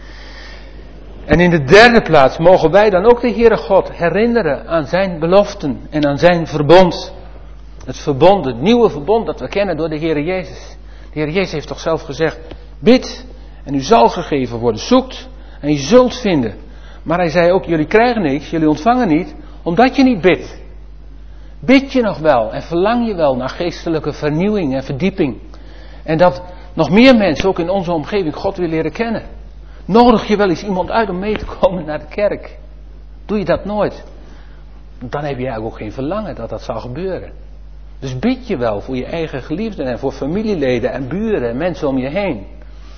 En in de derde plaats mogen wij dan ook de Heere God herinneren aan zijn beloften en aan zijn verbond. Het verbond, het nieuwe verbond dat we kennen door de Heere Jezus. De Heere Jezus heeft toch zelf gezegd, bid en u zal gegeven worden. Zoekt en je zult vinden. Maar hij zei ook, jullie krijgen niks, jullie ontvangen niet, omdat je niet bidt. Bid je nog wel en verlang je wel naar geestelijke vernieuwing en verdieping. En dat nog meer mensen ook in onze omgeving God willen leren kennen. Nodig je wel eens iemand uit om mee te komen naar de kerk? Doe je dat nooit? Dan heb je eigenlijk ook geen verlangen dat dat zal gebeuren. Dus bid je wel voor je eigen geliefden en voor familieleden en buren en mensen om je heen.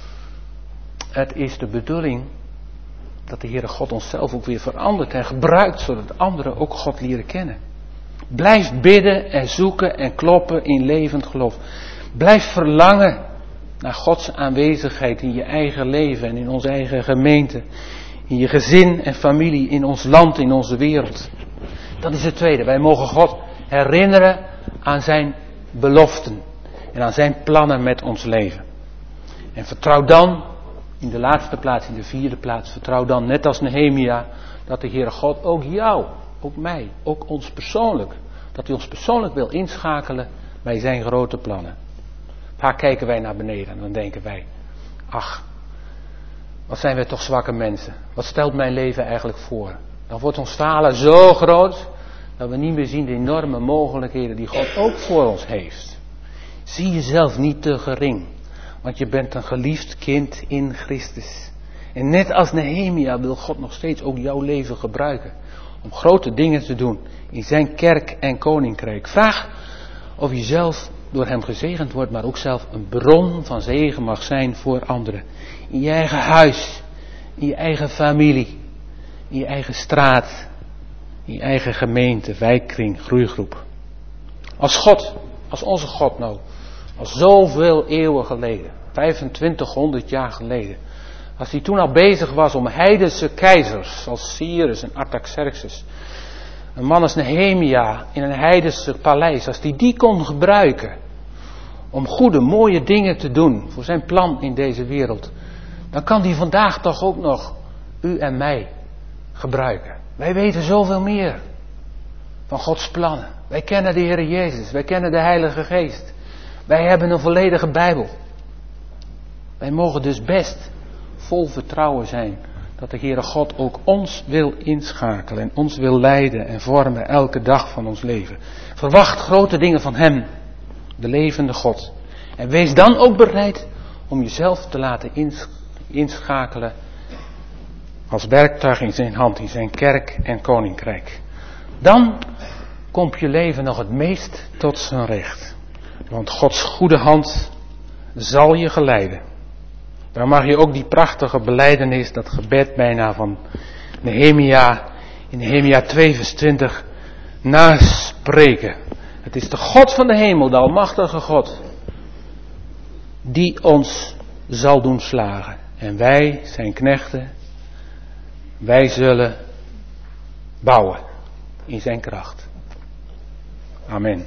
Het is de bedoeling dat de Heere God onszelf ook weer verandert en gebruikt, zodat anderen ook God leren kennen. Blijf bidden en zoeken en kloppen in levend geloof. Blijf verlangen naar Gods aanwezigheid in je eigen leven en in onze eigen gemeente. In je gezin en familie, in ons land, in onze wereld. Dat is het tweede. Wij mogen God herinneren aan zijn beloften en aan zijn plannen met ons leven. En vertrouw dan, in de laatste plaats, in de vierde plaats, vertrouw dan net als Nehemia, dat de Heere God ook jou, ook mij, ook ons persoonlijk, dat hij ons persoonlijk wil inschakelen bij zijn grote plannen. Vaak kijken wij naar beneden en dan denken wij, ach, wat zijn wij toch zwakke mensen. Wat stelt mijn leven eigenlijk voor? Dan wordt ons falen zo groot dat we niet meer zien de enorme mogelijkheden die God ook voor ons heeft. Zie jezelf niet te gering, want je bent een geliefd kind in Christus. En net als Nehemia wil God nog steeds ook jouw leven gebruiken. Om grote dingen te doen in zijn kerk en koninkrijk. Vraag of je zelf door hem gezegend wordt, maar ook zelf een bron van zegen mag zijn voor anderen. In je eigen huis, in je eigen familie, in je eigen straat, in je eigen gemeente, wijkkring, groeigroep. Als onze God nou, al zoveel eeuwen geleden, 2500 jaar geleden, als hij toen al bezig was om heidense keizers, zoals Cyrus en Artaxerxes, een man als Nehemia in een heidense paleis, als hij die kon gebruiken om goede, mooie dingen te doen voor zijn plan in deze wereld, dan kan hij vandaag toch ook nog u en mij gebruiken. Wij weten zoveel meer van Gods plannen. Wij kennen de Heer Jezus, wij kennen de Heilige Geest. Wij hebben een volledige Bijbel. Wij mogen dus best vol vertrouwen zijn dat de Heere God ook ons wil inschakelen en ons wil leiden en vormen elke dag van ons leven. Verwacht grote dingen van Hem, de levende God. En wees dan ook bereid om jezelf te laten inschakelen als werktuig in zijn hand, in zijn kerk en koninkrijk. Dan komt je leven nog het meest tot zijn recht. Want Gods goede hand zal je geleiden. Dan mag je ook die prachtige belijdenis, dat gebed bijna van Nehemia, in Nehemia 2 vers 20, naspreken. Het is de God van de hemel, de almachtige God, die ons zal doen slagen. En wij, zijn knechten, wij zullen bouwen in zijn kracht. Amen.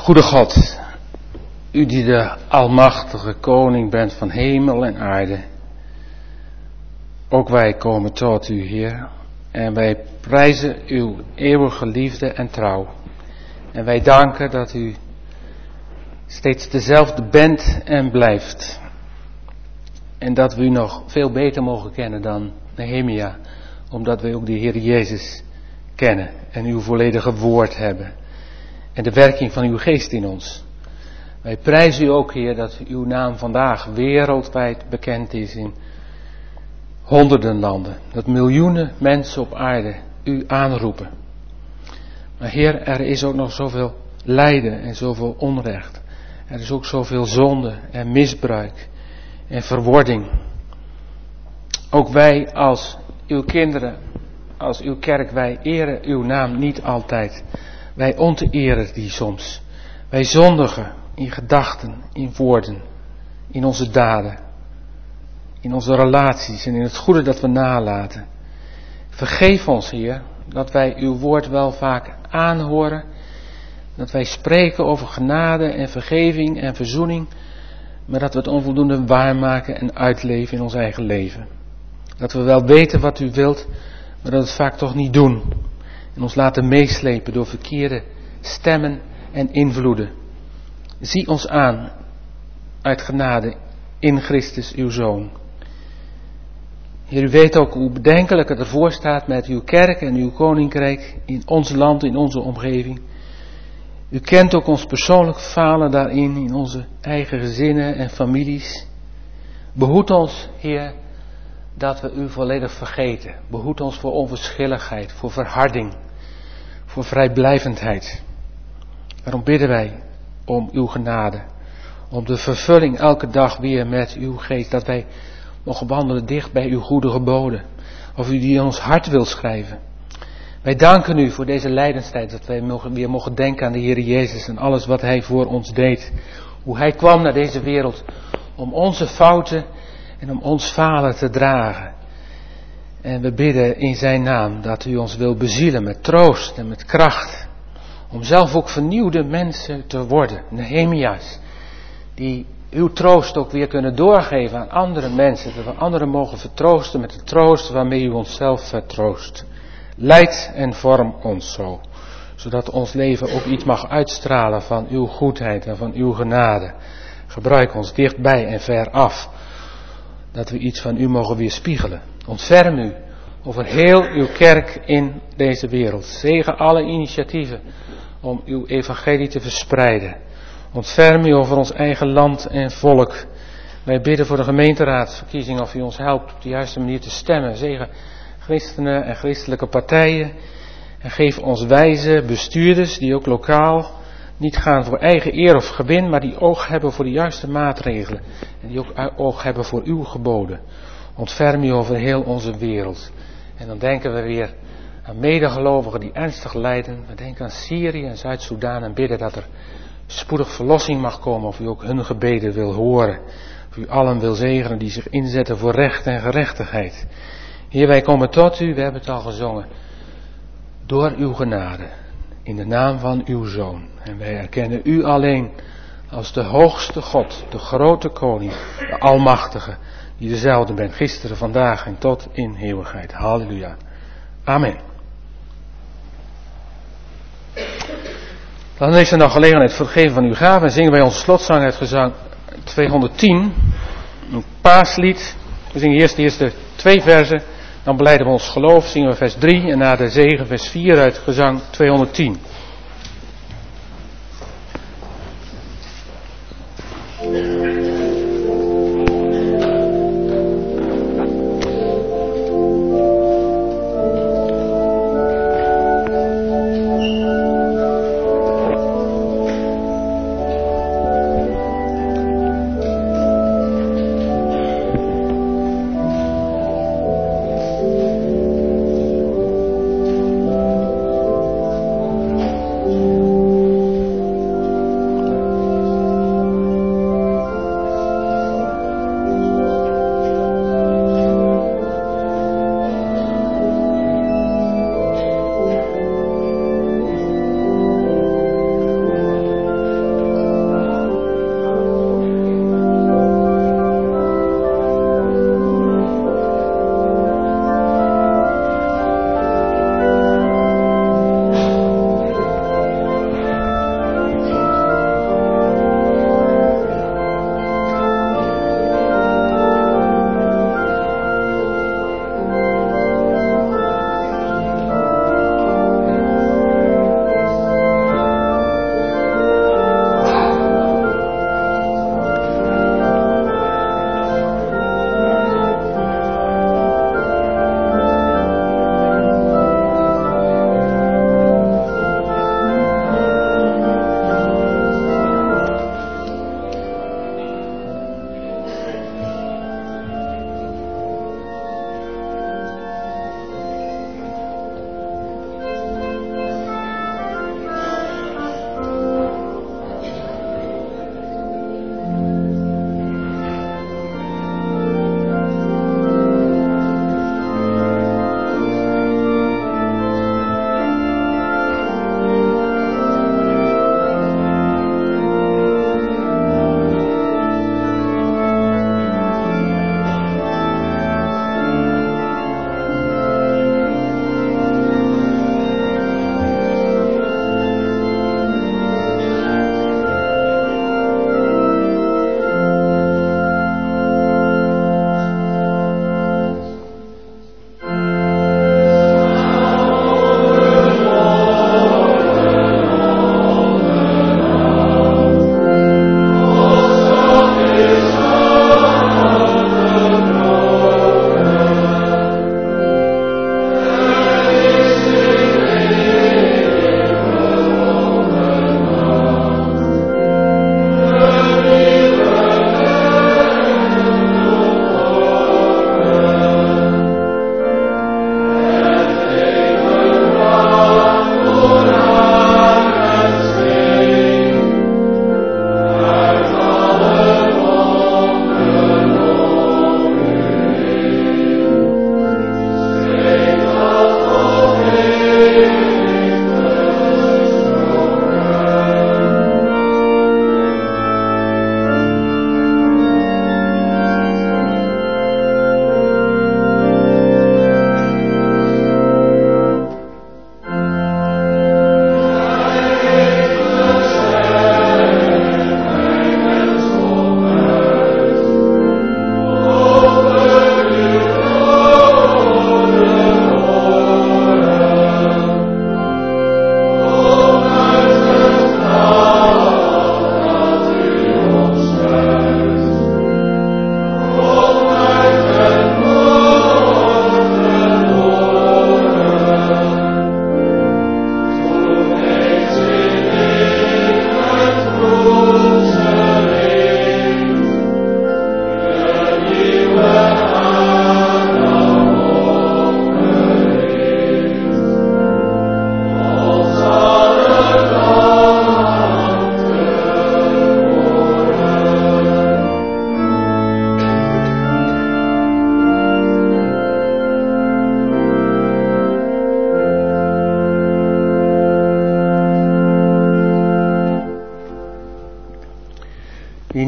Goede God, u die de almachtige koning bent van hemel en aarde. Ook wij komen tot u, Heer, en wij prijzen uw eeuwige liefde en trouw. En wij danken dat u steeds dezelfde bent en blijft. En dat we u nog veel beter mogen kennen dan Nehemia, omdat wij ook de Heer Jezus kennen en uw volledige woord hebben. En de werking van uw geest in ons. Wij prijzen u ook, Heer, dat uw naam vandaag wereldwijd bekend is in honderden landen. Dat miljoenen mensen op aarde u aanroepen. Maar Heer, er is ook nog zoveel lijden en zoveel onrecht. Er is ook zoveel zonde en misbruik en verwording. Ook wij als uw kinderen, als uw kerk, wij eren uw naam niet altijd. Wij onteeren die soms. Wij zondigen in gedachten, in woorden, in onze daden, in onze relaties en in het goede dat we nalaten. Vergeef ons, Heer, dat wij uw woord wel vaak aanhoren, dat wij spreken over genade en vergeving en verzoening, maar dat we het onvoldoende waarmaken en uitleven in ons eigen leven. Dat we wel weten wat u wilt, maar dat we het vaak toch niet doen. En ons laten meeslepen door verkeerde stemmen en invloeden. Zie ons aan uit genade in Christus uw Zoon. Heer, u weet ook hoe bedenkelijk het ervoor staat met uw kerk en uw koninkrijk in ons land, in onze omgeving. U kent ook ons persoonlijk falen daarin, in onze eigen gezinnen en families. Behoed ons, Heer, dat we u volledig vergeten. Behoed ons voor onverschilligheid, voor verharding, voor vrijblijvendheid. Daarom bidden wij om uw genade, om de vervulling elke dag weer met uw geest, dat wij mogen wandelen dicht bij uw goede geboden, of u die in ons hart wilt schrijven. Wij danken u voor deze lijdenstijd, dat wij weer mogen denken aan de Heer Jezus en alles wat hij voor ons deed. Hoe hij kwam naar deze wereld om onze fouten en om ons falen te dragen. En we bidden in zijn naam dat u ons wil bezielen met troost en met kracht. Om zelf ook vernieuwde mensen te worden. Nehemia's. Die uw troost ook weer kunnen doorgeven aan andere mensen. Dat we anderen mogen vertroosten met de troost waarmee u onszelf vertroost. Leid en vorm ons zo. Zodat ons leven ook iets mag uitstralen van uw goedheid en van uw genade. Gebruik ons dichtbij en ver af. Dat we iets van u mogen weerspiegelen. Ontferm u over heel uw kerk in deze wereld. Zegen alle initiatieven om uw evangelie te verspreiden. Ontferm u over ons eigen land en volk. Wij bidden voor de gemeenteraadsverkiezing of u ons helpt op de juiste manier te stemmen. Zegen christenen en christelijke partijen. En geef ons wijze bestuurders die ook lokaal niet gaan voor eigen eer of gewin, maar die oog hebben voor de juiste maatregelen. En die ook oog hebben voor uw geboden. Ontferm u over heel onze wereld. En dan denken we weer aan medegelovigen die ernstig lijden. We denken aan Syrië en Zuid-Soedan en bidden dat er spoedig verlossing mag komen. Of u ook hun gebeden wil horen. Of u allen wil zegenen die zich inzetten voor recht en gerechtigheid. Heer, wij komen tot u, we hebben het al gezongen. Door uw genade. In de naam van uw Zoon. En wij erkennen u alleen als de hoogste God, de grote koning, de almachtige, die dezelfde bent, gisteren, vandaag en tot in eeuwigheid. Halleluja. Amen. Dan is er nog gelegenheid voor het geven van uw gaven. En zingen wij onze slotzang uit gezang 210, een paaslied. We zingen eerst de eerste 2 versen, dan belijden we ons geloof, zingen we vers 3 en na de zegen vers 4 uit gezang 210.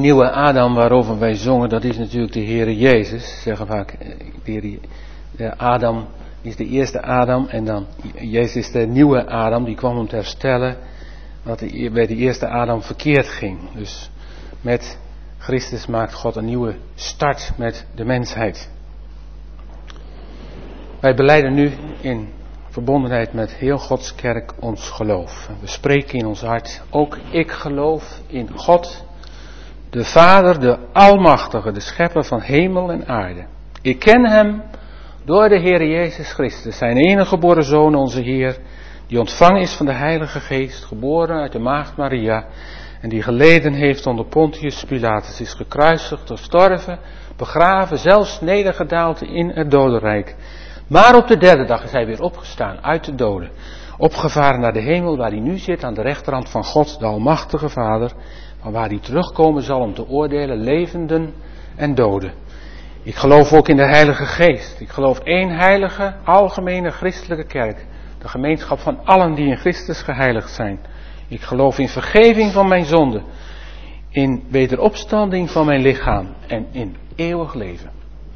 nieuwe Adam waarover wij zongen, dat is natuurlijk de Heere Jezus. Zeggen vaak, de Adam is de eerste Adam en dan Jezus is de nieuwe Adam. Die kwam om te herstellen wat bij de eerste Adam verkeerd ging. Dus met Christus maakt God een nieuwe start met de mensheid. Wij belijden nu in verbondenheid met heel Gods kerk ons geloof. We spreken in ons hart, ook ik geloof in God, de Vader, de Almachtige, de Schepper van hemel en aarde. Ik ken Hem door de Heer Jezus Christus, zijn enige geboren Zoon, onze Heer, die ontvangen is van de Heilige Geest, geboren uit de Maagd Maria, en die geleden heeft onder Pontius Pilatus, is gekruisigd, gestorven, begraven, zelfs nedergedaald in het dodenrijk. Maar op de derde dag is hij weer opgestaan uit de doden, opgevaren naar de hemel waar hij nu zit aan de rechterhand van God, de Almachtige Vader, van waar hij terugkomen zal om te oordelen levenden en doden. Ik geloof ook in de Heilige Geest. Ik geloof één heilige, algemene christelijke kerk, de gemeenschap van allen die in Christus geheiligd zijn. Ik geloof in vergeving van mijn zonden, in wederopstanding van mijn lichaam en in eeuwig leven.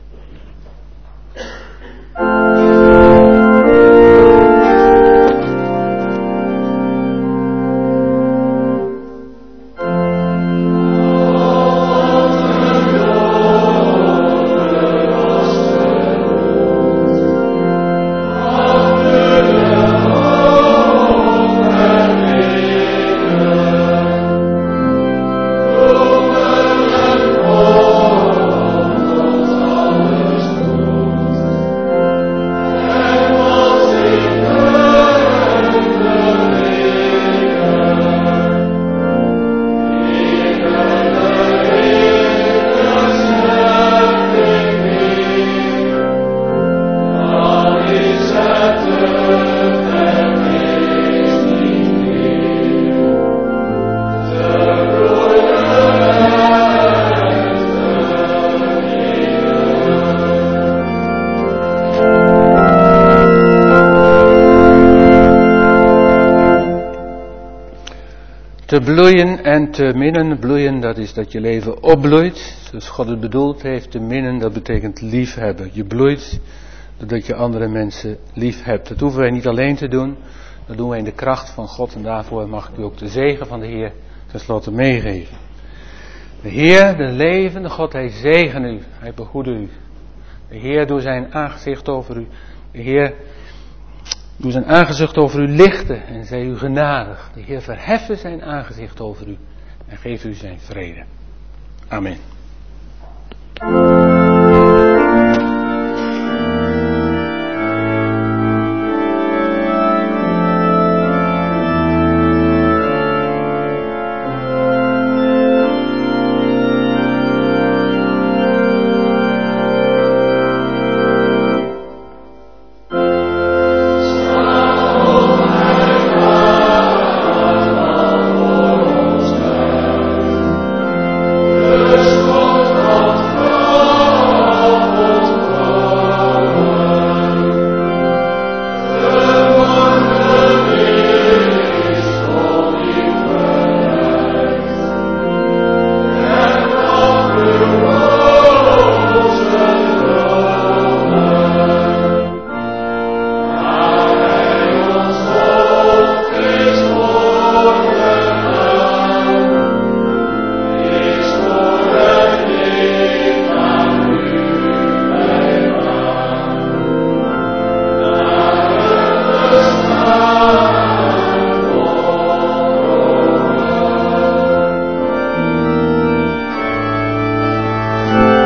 Te bloeien en te minnen. Bloeien, dat is dat je leven opbloeit. Zoals God het bedoeld heeft. Te minnen, dat betekent liefhebben. Je bloeit doordat je andere mensen lief hebt. Dat hoeven wij niet alleen te doen. Dat doen wij in de kracht van God. En daarvoor mag ik u ook de zegen van de Heer tenslotte meegeven. De Heer, de levende God, hij zegen u. Hij behoede u. De Heer doet zijn aangezicht over u. De Heer doet zijn aangezicht over u lichten en zij u genadig. De Heer verheffen zijn aangezicht over u en geeft u zijn vrede. Amen.